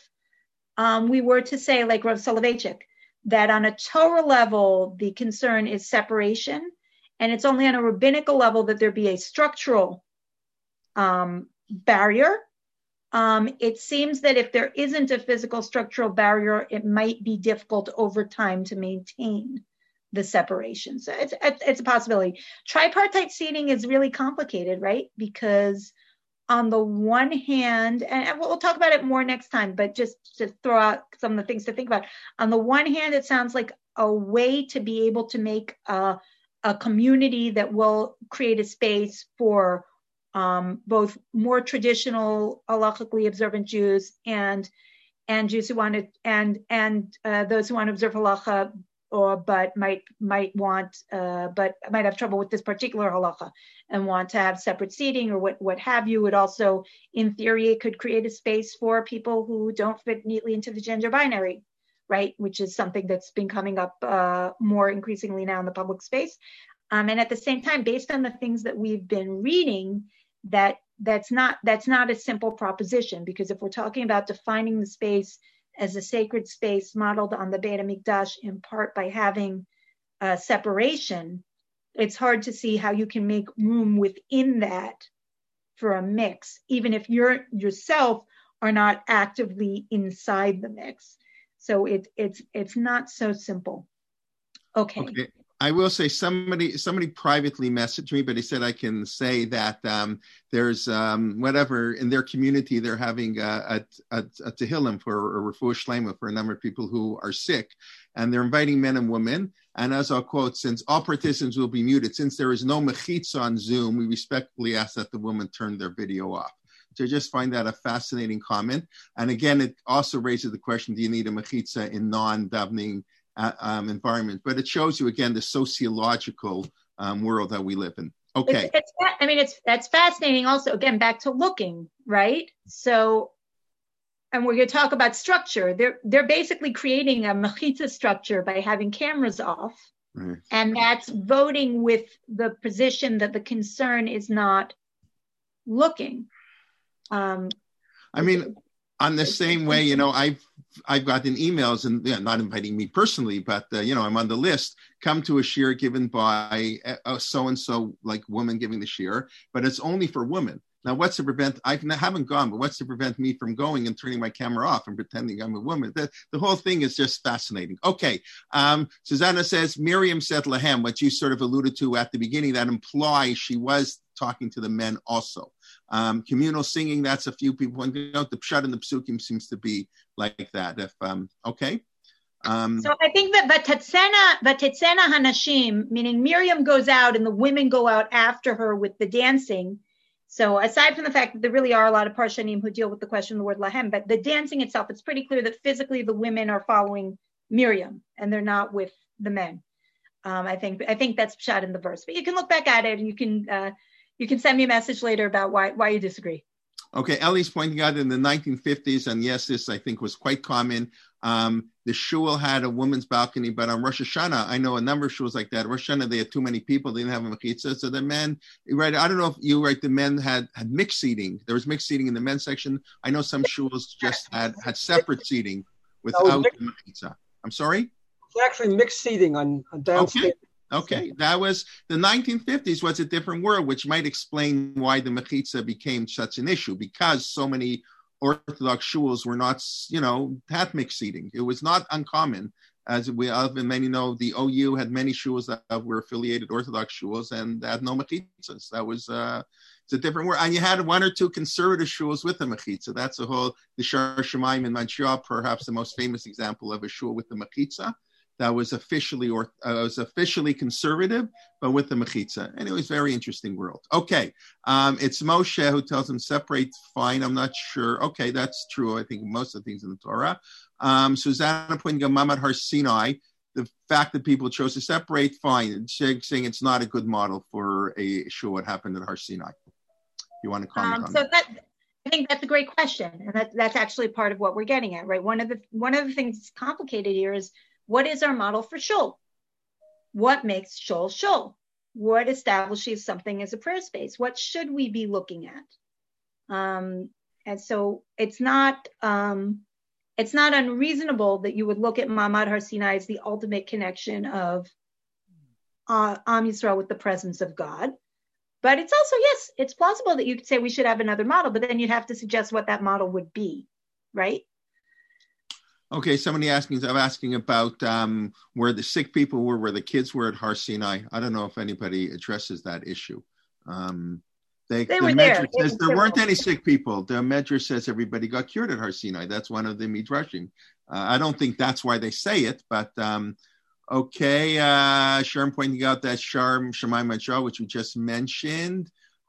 um, we were to say, like Rav Soloveitchik, that on a Torah level, the concern is separation, and it's only on a rabbinical level that there be a structural um, barrier. Um, it seems that if there isn't a physical structural barrier, it might be difficult over time to maintain the separation. So it's, it's a possibility. Tripartite seating is really complicated, right? Because on the one hand, and we'll talk about it more next time, but just to throw out some of the things to think about. On the one hand, it sounds like a way to be able to make a a community that will create a space for um, both more traditional halachically observant Jews and and Jews who want to and and uh, those who want to observe halacha, or but might might want uh, but might have trouble with this particular halacha and want to have separate seating or what what have you. It also, in theory, it could create a space for people who don't fit neatly into the gender binary, right? Which is something that's been coming up uh, more increasingly now in the public space. Um, and at the same time, based on the things that we've been reading, that that's not that's not a simple proposition, because if we're talking about defining the space as a sacred space modeled on the Beit HaMikdash in part by having uh, separation, it's hard to see how you can make room within that for a mix, even if you're yourself are not actively inside the mix. So it, it's it's not so simple. Okay. okay. I will say somebody somebody privately messaged me, but he said I can say that um, there's um, whatever in their community they're having a, a, a, a tehillim for a refuah shlema for a number of people who are sick, and they're inviting men and women. And as I'll quote, since all participants will be muted, since there is no mechitza on Zoom, we respectfully ask that the women turn their video off. So I just find that a fascinating comment. And again, it also raises the question: do you need a mechitza in non-davening Uh, um, environment? But it shows you again the sociological um, world that we live in. Okay. It's, it's, I mean, it's that's fascinating. Also, again, back to looking, right? So, and we're going to talk about structure. They're they're basically creating a mechitza structure by having cameras off, right. And that's voting with the position that the concern is not looking. Um, I mean, on the same way, you know, I've I've gotten emails, and yeah, not inviting me personally, but uh, you know, I'm on the list. Come to a shiur given by a so and so, like woman giving the shiur, but it's only for women. Now, what's to prevent? I haven't gone, but what's to prevent me from going and turning my camera off and pretending I'm a woman? The, the whole thing is just fascinating. Okay, um, Susanna says Miriam said lahem, what you sort of alluded to at the beginning, that implies she was talking to the men also. Um, communal singing, that's a few people. You know, the pshat and the psukim seems to be like that. If um, okay. Um, so I think that vatatzena vatatzena hanashim, meaning Miriam goes out and the women go out after her with the dancing. So aside from the fact that there really are a lot of parshanim who deal with the question of the word lahem, but the dancing itself, it's pretty clear that physically the women are following Miriam and they're not with the men. Um, I think I think that's pshat in the verse. But you can look back at it and you can. Uh, You can send me a message later about why why you disagree. Okay, Ellie's pointing out in the nineteen fifties, and yes, this I think was quite common. Um, the shul had a women's balcony, but on Rosh Hashanah, I know a number of shuls like that. Rosh Hashanah, they had too many people; they didn't have a mechitza, so the men, right? I don't know if you right. The men had had mixed seating. There was mixed seating in the men's section. I know some shuls just had had separate seating without the mechitza. I'm sorry. It's actually mixed seating on, on downstairs. Okay. Okay, that was the nineteen fifties was a different world, which might explain why the mechitza became such an issue, because so many Orthodox shuls were not, you know, had mixed seating. It was not uncommon, as we often many know. The O U had many shuls that were affiliated Orthodox shuls and had no mechitzas. That was uh, it's a different world, and you had one or two conservative shuls with the mechitza. That's the whole the Shar Shemaim in Montreal, perhaps the most famous example of a shul with the mechitza. That was officially or uh, was officially conservative, but with the mechitza. And it was a very interesting world. Okay, um, it's Moshe who tells him separate. Fine, I'm not sure. Okay, that's true. I think most of the things in the Torah. Um, Susanna pointing out Mamad Har Sinai. The fact that people chose to separate, fine. Saying it's not a good model for a shul. What happened at Har Sinai? You want to comment um, on so that? that? I think that's a great question, and that, that's actually part of what we're getting at, right? One of the one of the things that's complicated here is, what is our model for shul? What makes shul shul? What establishes something as a prayer space? What should we be looking at? Um, and so it's not um, it's not unreasonable that you would look at Ma'amad Har Sinai as the ultimate connection of uh, Am Yisrael with the presence of God. But it's also, yes, it's plausible that you could say we should have another model, but then you'd have to suggest what that model would be, right? Okay, somebody asking, I'm asking about um, where the sick people were, where the kids were at Har Sinai. I don't know if anybody addresses that issue. Um, they, they the were Medrash there. says there weren't any sick people. The Medrash says everybody got cured at Har Sinai. That's one of the Midrashim. Uh, I don't think that's why they say it, but um, okay. Uh, Sharm pointing out that Sharm Shemaim Montreal, which we just mentioned.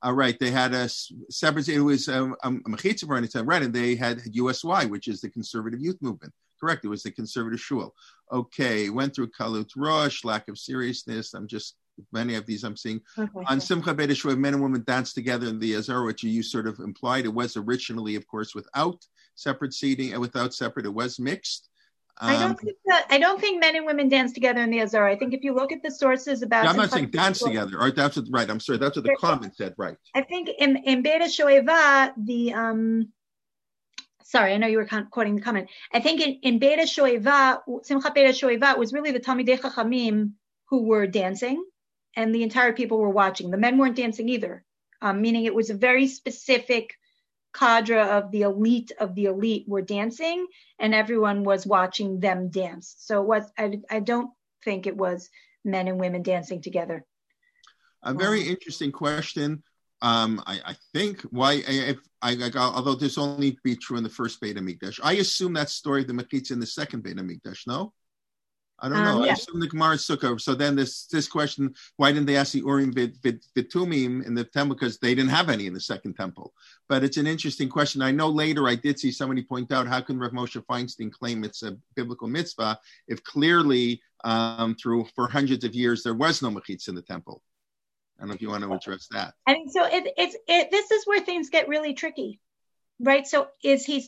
Uh, right, they had a separate, it was um, a mechitza for any time, right, and they had U S Y, which is the Conservative Youth Movement. Correct, it was the Conservative Shul. Okay, went through Kalut Rosh, lack of seriousness. I'm just, many of these I'm seeing. Okay. On Simcha Beit HaShuv, men and women danced together in the Azar, which you sort of implied. It was originally, of course, without separate seating and without separate, it was mixed. Um, I don't think that, I don't think men and women dance together in the Azar. I think if you look at the sources about, yeah, I'm not saying dance together. Or that's what, right. I'm sorry. That's what the comment said. Right. I think in in Beit HaShoeva, the um, sorry, I know you were quoting the comment. I think in in Beit HaShoeva, Simchat Beit HaShoeva, it was really the Talmidei Chachamim who were dancing, and the entire people were watching. The men weren't dancing either, um, meaning it was a very specific cadre of the elite of the elite were dancing, and everyone was watching them dance. So it was, I, I don't think it was men and women dancing together. A very um, interesting question. Um, I, I think why, if I, I, although this only be true in the first Beit HaMikdash, I assume that story of the Mechitza in the second Beit HaMikdash, no? I don't know. Um, yeah. I assume the Gemara is Sukkah. So then this this question, why didn't they ask the Urim Vitumim in the temple? Because they didn't have any in the second temple. But it's an interesting question. I know later I did see somebody point out, how can Rav Moshe Feinstein claim it's a biblical mitzvah if clearly um, through for hundreds of years there was no mechitza in the temple? I don't know if you want to address that. I mean, so it, it's it, this is where things get really tricky, right? So is he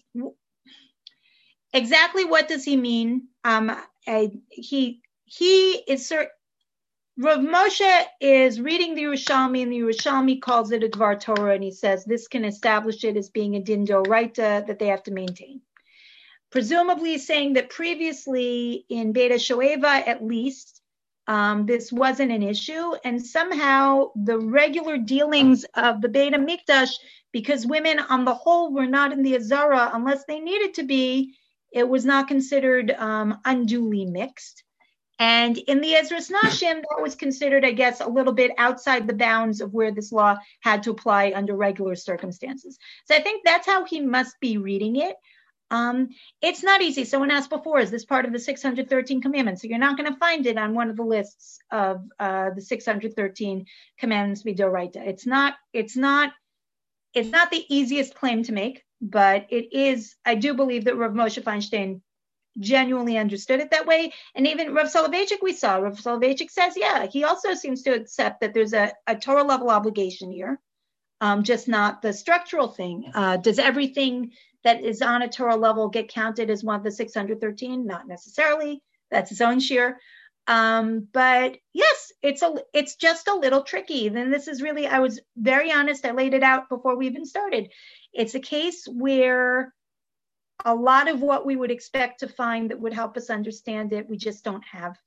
exactly what does he mean? Um, I, he he is cert, Rav Moshe is reading the Yerushalmi, and the Yerushalmi calls it a Dvar Torah, and he says this can establish it as being a din d'oraita that they have to maintain. Presumably, he's saying that previously in Beit HaShoeva, at least, um, this wasn't an issue, and somehow the regular dealings of the Beit HaMikdash, because women on the whole were not in the Azara unless they needed to be, it was not considered um, unduly mixed. And in the Ezras Nashim, that was considered, I guess, a little bit outside the bounds of where this law had to apply under regular circumstances. So I think that's how he must be reading it. Um, it's not easy. Someone asked before, is this part of the six hundred thirteen commandments? So you're not going to find it on one of the lists of uh, the six hundred thirteen commandments Midoraita. It's not, it's not, it's not the easiest claim to make. But it is, I do believe that Rav Moshe Feinstein genuinely understood it that way. And even Rav Soloveitchik, we saw, Rav Soloveitchik says, yeah, he also seems to accept that there's a, a Torah level obligation here, um, just not the structural thing. Uh, does everything that is on a Torah level get counted as one of the six hundred thirteen? Not necessarily. That's its own share. Um, but yes, it's a, it's just a little tricky. Then this is really, I was very honest. I laid it out before we even started. It's a case where a lot of what we would expect to find that would help us understand it, we just don't have.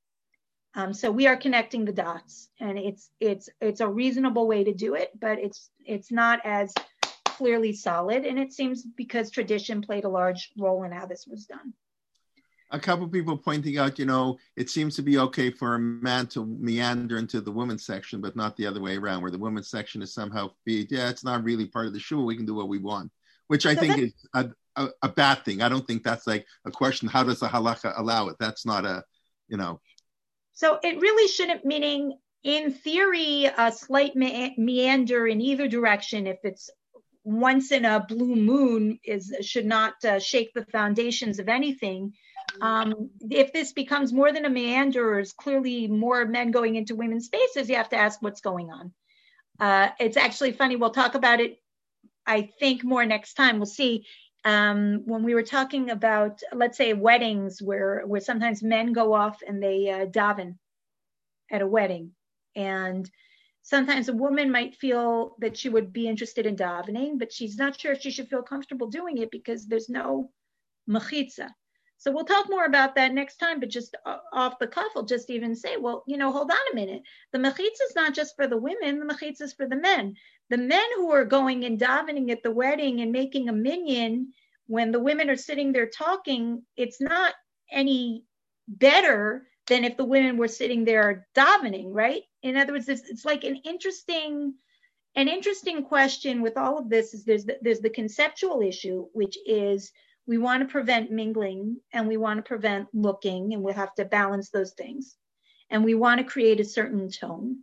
Um, so we are connecting the dots, and it's it's it's a reasonable way to do it, but it's it's not as clearly solid. And it seems because tradition played a large role in how this was done. A couple of people pointing out, you know, it seems to be okay for a man to meander into the women's section, but not the other way around, where the women's section is somehow feed. Yeah, it's not really part of the shul. We can do what we want, which I so think is a, a, a bad thing. I don't think that's like a question. How does the halacha allow it? That's not a, you know. So it really shouldn't, meaning in theory, a slight me- meander in either direction, if it's once in a blue moon, is should not uh, shake the foundations of anything. Um, if this becomes more than a meander, or is clearly more men going into women's spaces, you have to ask what's going on. Uh, it's actually funny. We'll talk about it, I think, more next time. We'll see. Um, when we were talking about, let's say, weddings, where where sometimes men go off and they uh, daven at a wedding, and sometimes a woman might feel that she would be interested in davening, but she's not sure if she should feel comfortable doing it because there's no mechitza. So we'll talk more about that next time, but just off the cuff, I'll just even say, well, you know, hold on a minute. The mechitza is not just for the women, the mechitza is for the men. The men who are going and davening at the wedding and making a minyan, when the women are sitting there talking, it's not any better than if the women were sitting there davening, right? In other words, it's, it's like an interesting, an interesting question with all of this is there's the, there's the conceptual issue, which is, we want to prevent mingling and we want to prevent looking, and we'll have to balance those things. And we want to create a certain tone.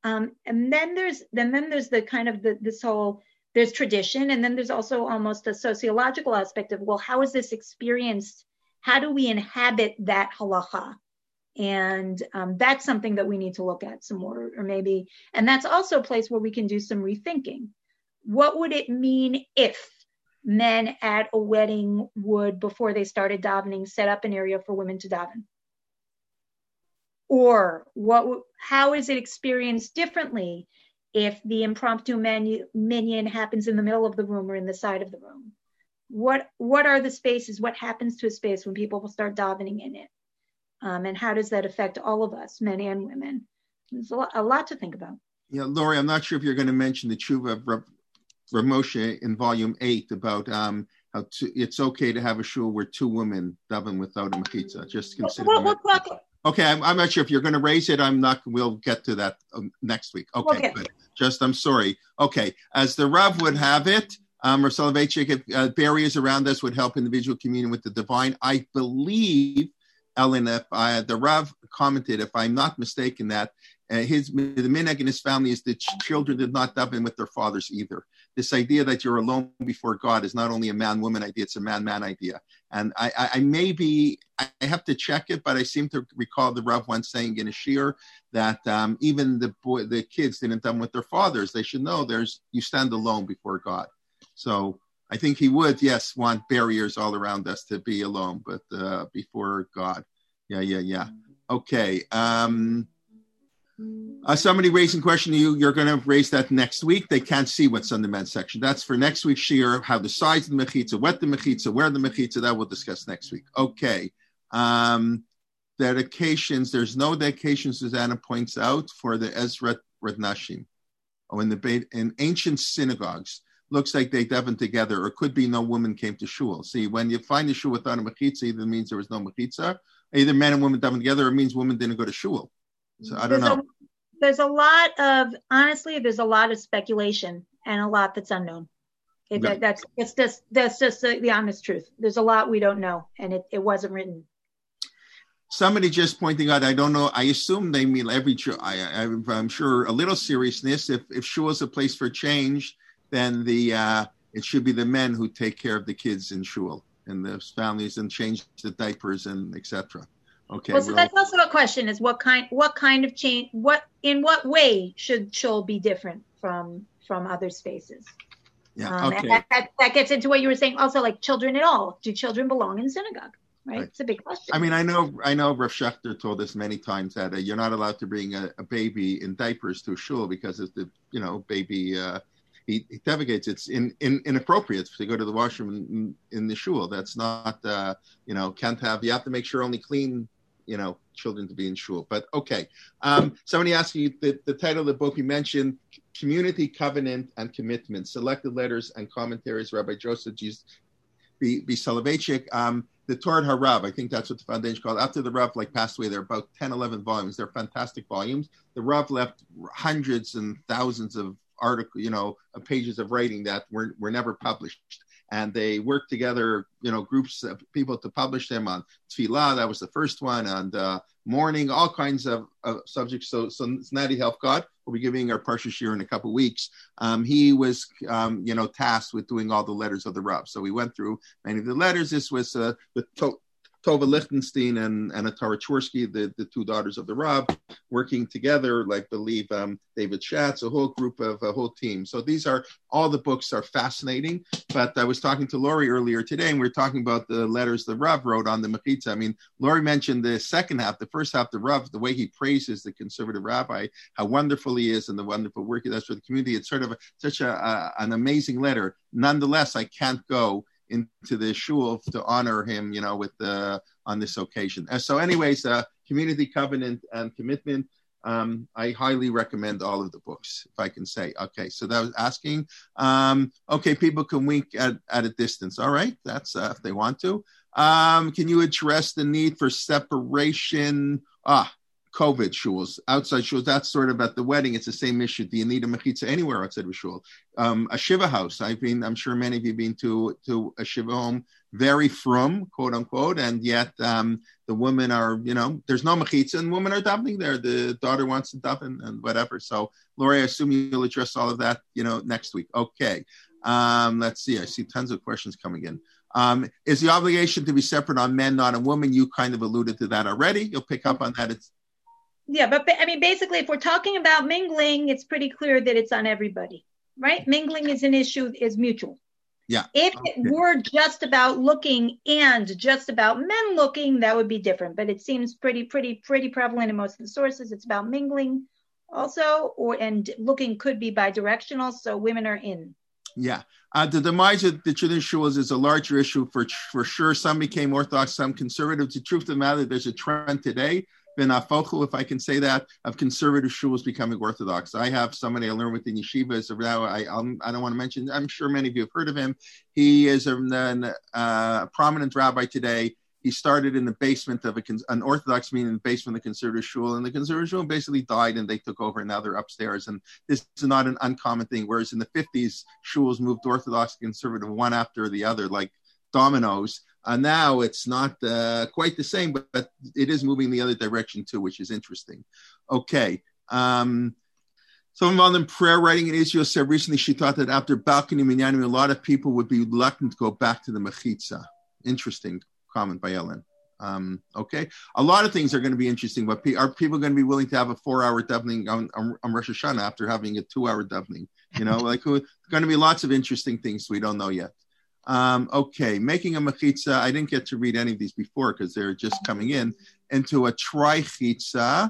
Um, and then there's then then there's the kind of the, this whole there's tradition, and then there's also almost a sociological aspect of, well, how is this experienced? How do we inhabit that halacha? And um, that's something that we need to look at some more, or maybe, and that's also a place where we can do some rethinking. What would it mean if men at a wedding would, before they started davening, set up an area for women to daven? Or what? How is it experienced differently if the impromptu menu, minyan happens in the middle of the room or in the side of the room? What What are the spaces? What happens to a space when people will start davening in it? Um, and how does that affect all of us, men and women? There's a lot, a lot to think about. Yeah, Lori, I'm not sure if you're going to mention the tshuva of Rav, Rav Moshe in volume eight about um, how to, it's okay to have a shul where two women daven without a mechitza. Just consider. We'll, we'll talk. Okay, I'm, I'm not sure if you're going to raise it. I'm not. We'll get to that um, next week. Okay, okay, good. Just, I'm sorry. Okay, as the Rav would have it, um, Rav Soloveitchik, if uh, barriers around us would help individual communion with the divine. I believe, Ellen, if I, the Rav commented, if I'm not mistaken, that uh, his the minhag in his family is that children did not daven with their fathers either. This idea that you're alone before God is not only a man-woman idea; it's a man-man idea. And I, I, I may be, I have to check it, but I seem to recall the Rav once saying in a shir that um, even the boy, the kids didn't daven with their fathers. They should know there's you stand alone before God. So I think he would, yes, want barriers all around us to be alone, but uh, before God. Yeah, yeah, yeah. Okay. Um, uh, somebody raising question to you, you're going to raise that next week. They can't see what's on the men's section. That's for next week's shir, how the size of the mechitza, what the mechitza, where the mechitza, that we'll discuss next week. Okay. Um, dedications, there's no dedications, Susanna points out, for the Ezra Radnashim. Oh, in the in ancient synagogues. Looks like they davened together, or could be no woman came to shul. See, when you find a shul without a mechitza, either means there was no mechitza, either men and women davened together, or it means women didn't go to shul. So I don't there's know. A, there's a lot of, honestly, there's a lot of speculation and a lot that's unknown. It, Right. that, that's it's just that's just the, the honest truth. There's a lot we don't know, and it, it wasn't written. Somebody just pointing out, I don't know, I assume they mean every, I, I, I'm sure a little seriousness. If, if shul is a place for change, then the uh, it should be the men who take care of the kids in shul and the families and change the diapers and et cetera. Okay. Well, so well, that's also a question: is what kind, what kind of change, what in what way should shul be different from from other spaces? Yeah. Um, okay. That, that, that gets into what you were saying. Also, like children at all. Do children belong in synagogue? Right? right. It's a big question. I mean, I know, I know. Rav Schechter told us many times that uh, you're not allowed to bring a, a baby in diapers to shul because if the you know baby. Uh, He, he defecates. It's in, in, inappropriate to go to the washroom in, in the shul. That's not, uh, you know, can't have, you have to make sure only clean, you know, children to be in shul. But okay. Um, somebody asked you the, the title of the book you mentioned, Community, Covenant, and Commitment, Selected Letters and Commentaries, Rabbi Joseph B. B. Soloveitchik. Um, the Torah Harav, I think that's what the foundation called. After the Rav like passed away, there are about ten, eleven volumes. They're fantastic volumes. The Rav left hundreds and thousands of article, you know, pages of writing that were, were never published. And they worked together, you know, groups of people to publish them on Tfilah, that was the first one, and uh, mourning, all kinds of, of subjects. So, so Snadi Help God, we'll be giving our Parsha Shir in a couple of weeks. Um, he was, um, you know, tasked with doing all the letters of the Rav. So we went through many of the letters. This was uh, with to- Tova Lichtenstein and, and Atara Chorsky, the, the two daughters of the Rav, working together, like believe um, David Schatz, a whole group of a whole team. So these are, all the books are fascinating. But I was talking to Lori earlier today, and we were talking about the letters the Rav wrote on the Mechitza. I mean, Lori mentioned the second half, the first half, the Rav, the way he praises the conservative rabbi, how wonderful he is and the wonderful work he does for the community. It's sort of a, such a, a, an amazing letter. Nonetheless, I can't go into the shul to honor him, you know, with the on this occasion. Uh, so, anyways, uh, Community, Covenant, and Commitment. Um, I highly recommend all of the books, if I can say. Okay, so that was asking. Um, okay, people can wink at, at a distance. All right, that's uh, if they want to. Um, can you address the need for separation? Ah. COVID shuls, outside shuls, that's sort of at the wedding. It's the same issue. Do you need a mechitza anywhere outside of a shul? Um, a shiva house. I've been, I'm sure many of you have been to, to a shiva home very frum, quote unquote, and yet um, the women are, you know, there's no mechitza, and women are davening there. The daughter wants to daven and whatever. So, Lori, I assume you'll address all of that, you know, next week. Okay. Um, let's see. I see tons of questions coming in. Um, is the obligation to be separate on men, not on women? You kind of alluded to that already. You'll pick up on that. It's Yeah, but I mean, basically, if we're talking about mingling, it's pretty clear that it's on everybody, right? Mingling is an issue, is mutual. Yeah. If Okay. it were just about looking and just about men looking, that would be different. But it seems pretty, pretty, pretty prevalent in most of the sources. It's about mingling also, or and looking could be bi-directional, so women are in. Yeah. Uh, the demise of the traditional shuls is a larger issue for for sure. Some became Orthodox, some conservative. The truth of the matter, there's a trend today, Benafochu, if I can say that, of conservative shuls becoming Orthodox. I have somebody I learned within yeshivas. I, I'm, I don't want to mention, I'm sure many of you have heard of him. He is a, a, a prominent rabbi today. He started in the basement of a, an Orthodox meeting in the basement of the conservative shul, and the conservative shul basically died, and they took over, and now they're upstairs. And this is not an uncommon thing. Whereas in the fifties, shuls moved Orthodox and conservative one after the other, like dominoes. Uh, now it's not uh, quite the same, but, but it is moving the other direction too, which is interesting. Okay. Um, Some of them prayer writing in Israel said recently she thought that after balcony minyanim, a lot of people would be reluctant to go back to the mechitza. Interesting comment by Ellen. Um, okay. A lot of things are going to be interesting, but are people going to be willing to have a four-hour davening on, on, on Rosh Hashanah after having a two-hour davening? You know, like who, going to be lots of interesting things we don't know yet. Um, okay, making a mechitza. I didn't get to read any of these before because they're just coming in into a tri-chitza.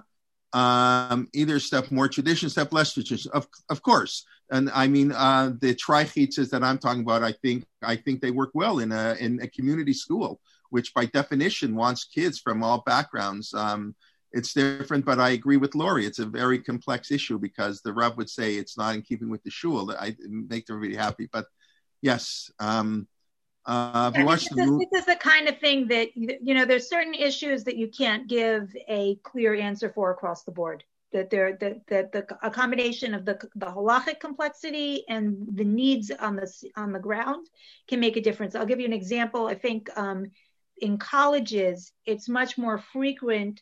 Um, either step more tradition, step less tradition. Of of course, and I mean uh, the tri-chitzas that I'm talking about. I think I think they work well in a in a community school, which by definition wants kids from all backgrounds. Um, it's different, but I agree with Lori. It's a very complex issue because the Rav would say it's not in keeping with the shul. I make everybody happy, but yes. Um, Uh, if yeah, you watch this, the is, movie, this is the kind of thing that, you know, there's certain issues that you can't give a clear answer for across the board. That there, that that the a combination of the the halachic complexity and the needs on the on the ground can make a difference. I'll give you an example. I think um, in colleges, it's much more frequent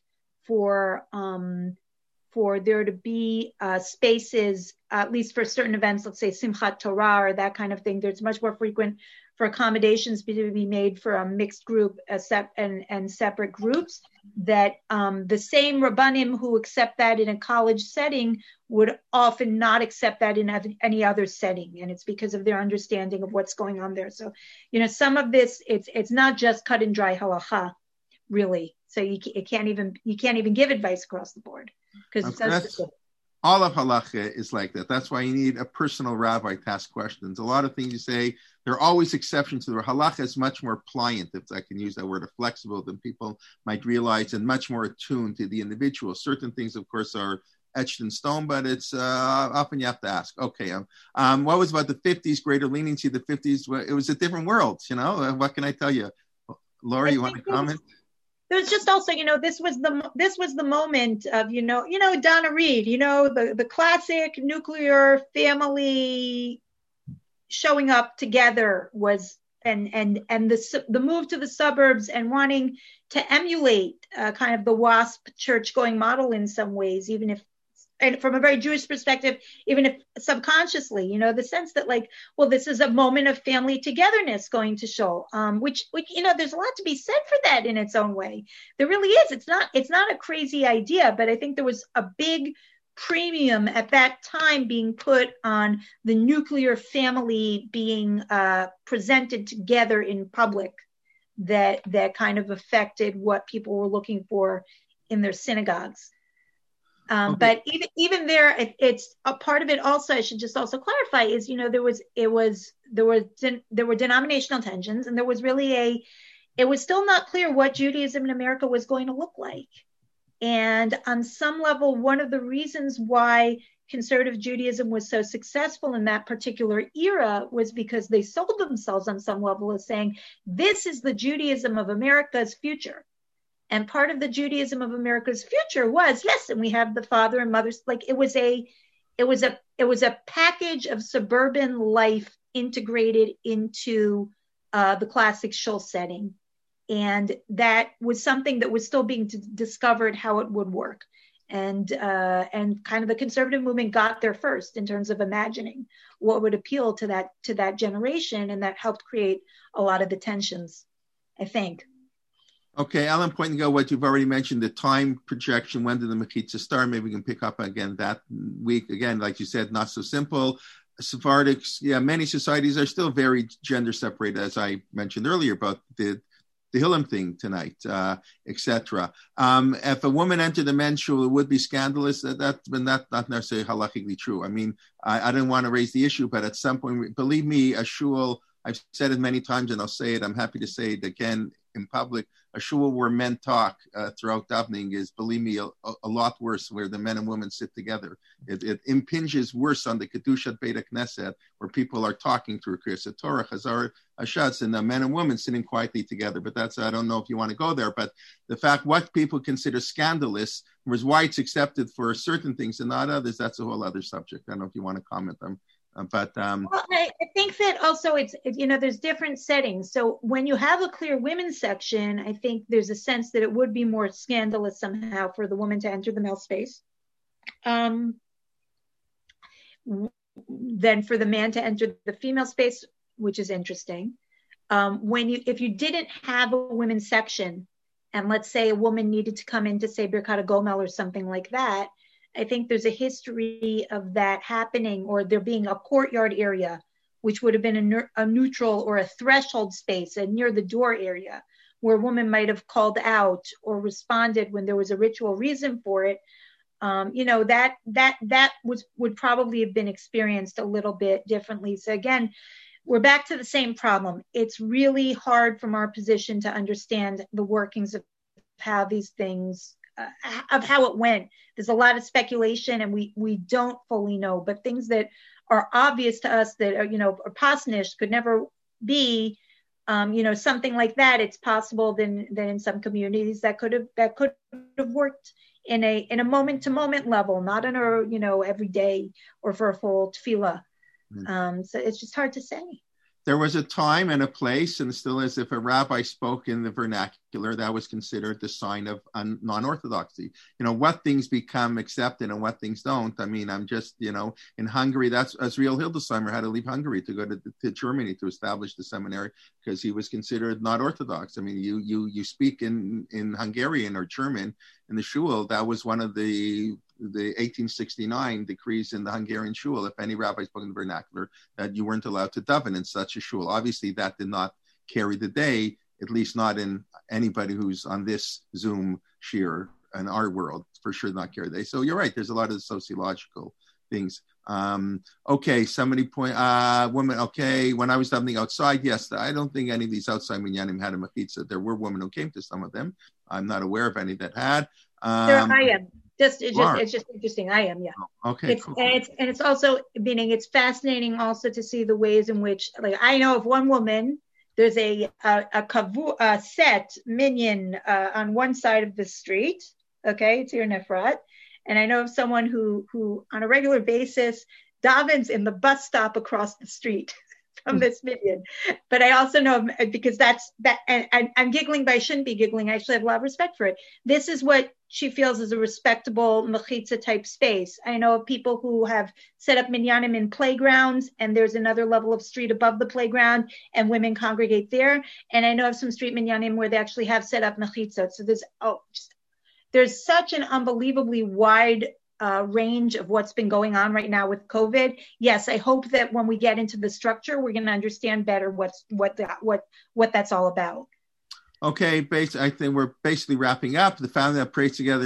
for um, for there to be uh, spaces, at least for certain events, let's say Simchat Torah or that kind of thing. There's much more frequent for accommodations to be made for a mixed group a sep- and, and separate groups, that um, the same Rabbanim who accept that in a college setting would often not accept that in any other setting. And it's because of their understanding of what's going on there. So, you know, some of this, it's it's not just cut and dry halacha, really. So you, it can't even you can't even give advice across the board. Because it's so specific. All of halacha is like that. That's why you need a personal rabbi to ask questions. A lot of things you say, there are always exceptions to the halacha is much more pliant, if I can use that word, or flexible than people might realize, and much more attuned to the individual. Certain things, of course, are etched in stone, but it's uh, often you have to ask. Okay, um, um, what was about the fifties, greater leniency? The fifties, it was a different world, you know? What can I tell you? Laura, you want to comment? There's just also, you know, this was the this was the moment of, you know, you know, Donna Reed, you know, the, the classic nuclear family showing up together was, and and and the the move to the suburbs and wanting to emulate uh, kind of the WASP church going model in some ways, even if, and from a very Jewish perspective, even if subconsciously, you know, the sense that like, well, this is a moment of family togetherness going to show, um, which, which, you know, there's a lot to be said for that in its own way. There really is. It's not, it's not a crazy idea, but I think there was a big premium at that time being put on the nuclear family being uh, presented together in public that, that kind of affected what people were looking for in their synagogues. Um, okay. But even even there, it, it's a part of it. Also, I should just also clarify is, you know, there was it was there was there were denominational tensions, and there was really a it was still not clear what Judaism in America was going to look like. And on some level, one of the reasons why conservative Judaism was so successful in that particular era was because they sold themselves on some level as saying, this is the Judaism of America's future. And part of the Judaism of America's future was, yes, and we have the father and mother, like it was a, it was a, it was a package of suburban life integrated into uh, the classic shul setting. And that was something that was still being d- discovered how it would work. And uh, and kind of the conservative movement got there first in terms of imagining what would appeal to that to that generation, and that helped create a lot of the tensions, I think. Okay, Alan, pointing out what you've already mentioned, the time projection, when did the Mechitza start? Maybe we can pick up again that week. Again, like you said, not so simple. Sephardics, yeah, many societies are still very gender separated, as I mentioned earlier about the the Hillam thing tonight, uh, et cetera. Um, if a woman entered the men's shul, it would be scandalous. That, that's been not, not necessarily halachically true. I mean, I, I didn't want to raise the issue, but at some point, believe me, a shul, I've said it many times and I'll say it, I'm happy to say it again in public, a shul where men talk uh, throughout davening is, believe me, a, a lot worse, where the men and women sit together. It, it impinges worse on the Kedushat Beit Knesset, where people are talking through Kriyas Torah, Chazar, Hashatz, and the men and women sitting quietly together. But that's, I don't know if you want to go there, but the fact what people consider scandalous was why it's accepted for certain things and not others, that's a whole other subject. I don't know if you want to comment on Uh, but um, well, I, I think that also it's, you know, there's different settings. So when you have a clear women's section, I think there's a sense that it would be more scandalous somehow for the woman to enter the male space um, than for the man to enter the female space, which is interesting. Um, when you, if you didn't have a women's section, and let's say a woman needed to come in to say Birkat HaGomel or something like that, I think there's a history of that happening, or there being a courtyard area, which would have been a, ne- a neutral or a threshold space, a near the door area, where a woman might have called out or responded when there was a ritual reason for it. Um, you know, that that that was would probably have been experienced a little bit differently. So again, we're back to the same problem. It's really hard from our position to understand the workings of how these things Uh, of how it went. There's a lot of speculation and we we don't fully know, but things that are obvious to us that are, you know, are pasnish could never be, um, you know, something like that. It's possible then that in some communities that could have that could have worked in a in a moment to moment level, not on a, you know, every day or for a full tefillah. Mm-hmm. Um, so it's just hard to say. There was a time and a place, and still is, if a rabbi spoke in the vernacular, that was considered the sign of un- non-orthodoxy. You know, what things become accepted and what things don't. I mean, I'm just, you know, in Hungary, that's Azriel Hildesheimer had to leave Hungary to go to, to Germany to establish the seminary because he was considered not orthodox. I mean, you you you speak in, in Hungarian or German in the shul. That was one of the the eighteen sixty-nine decrees in the Hungarian shul, if any rabbi spoke in the vernacular, that you weren't allowed to daven in such a shul. Obviously, that did not carry the day, at least not in anybody who's on this Zoom shear in our world, for sure not carry the day. So you're right, there's a lot of sociological things. Um, okay, somebody point, uh, women, okay, when I was davening outside, yes, I don't think any of these outside minyanim had a mechitza. There were women who came to some of them. I'm not aware of any that had. Um, there I am. Just, it's just, it's just interesting. I am, yeah. Oh, okay, it's, cool. And it's, and it's also, meaning it's fascinating also to see the ways in which, like, I know of one woman, there's a, a, a, kavu, a set minion uh, on one side of the street, okay, it's here in Efrat. And I know of someone who, who on a regular basis davens in the bus stop across the street from this minion. But I also know, because that's, that, and, and I'm giggling, but I shouldn't be giggling. I actually have a lot of respect for it. This is what she feels is a respectable mechitza type space. I know of people who have set up minyanim in playgrounds, and there's another level of street above the playground, and women congregate there. And I know of some street minyanim where they actually have set up mechitza. So there's, oh, just, there's such an unbelievably wide uh, range of what's been going on right now with COVID. Yes, I hope that when we get into the structure, we're going to understand better what's what that what what that's all about. Okay, basically, I think we're basically wrapping up. The family that prays together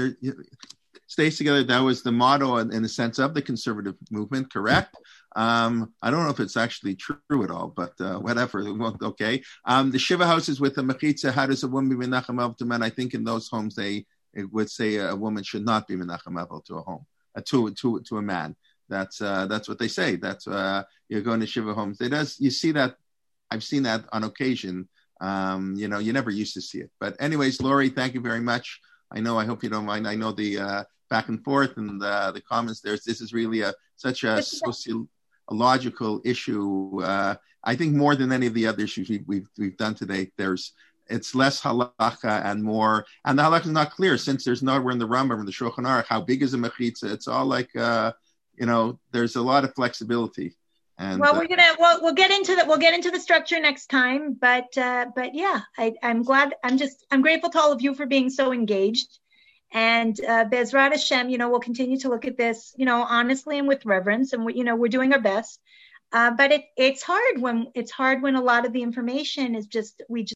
stays together. That was the motto in, in the sense of the conservative movement, correct? Um, I don't know if it's actually true at all, but uh, whatever. Okay. Um, the Shiva houses with the mechitza, how does a woman be menachem av to men? I think in those homes, they it would say a woman should not be menachem av to a home, uh, to, to, to a man. That's uh, that's what they say. That's uh, you're going to Shiva homes. It does. You see that. I've seen that on occasion. Um, you know, you never used to see it. But anyways, Lori, thank you very much. I know, I hope you don't mind. I know the uh, back and forth and uh, the comments there. This is really a such a social, a logical issue. Uh, I think more than any of the other issues we, we've we've done today, there's it's less halakha and more, and the halakha is not clear since there's nowhere in the Rambam or the Shulchan Aruch how big is a mechitza. It's all like uh, you know, there's a lot of flexibility. And, well, we're gonna we'll, we'll get into the we'll get into the structure next time, but uh, but yeah, I, I'm glad. I'm just I'm grateful to all of you for being so engaged, and uh, Bezrat Hashem, you know, we'll continue to look at this, you know, honestly and with reverence, and we, you know, we're doing our best. Uh, but it it's hard when it's hard when a lot of the information is just we just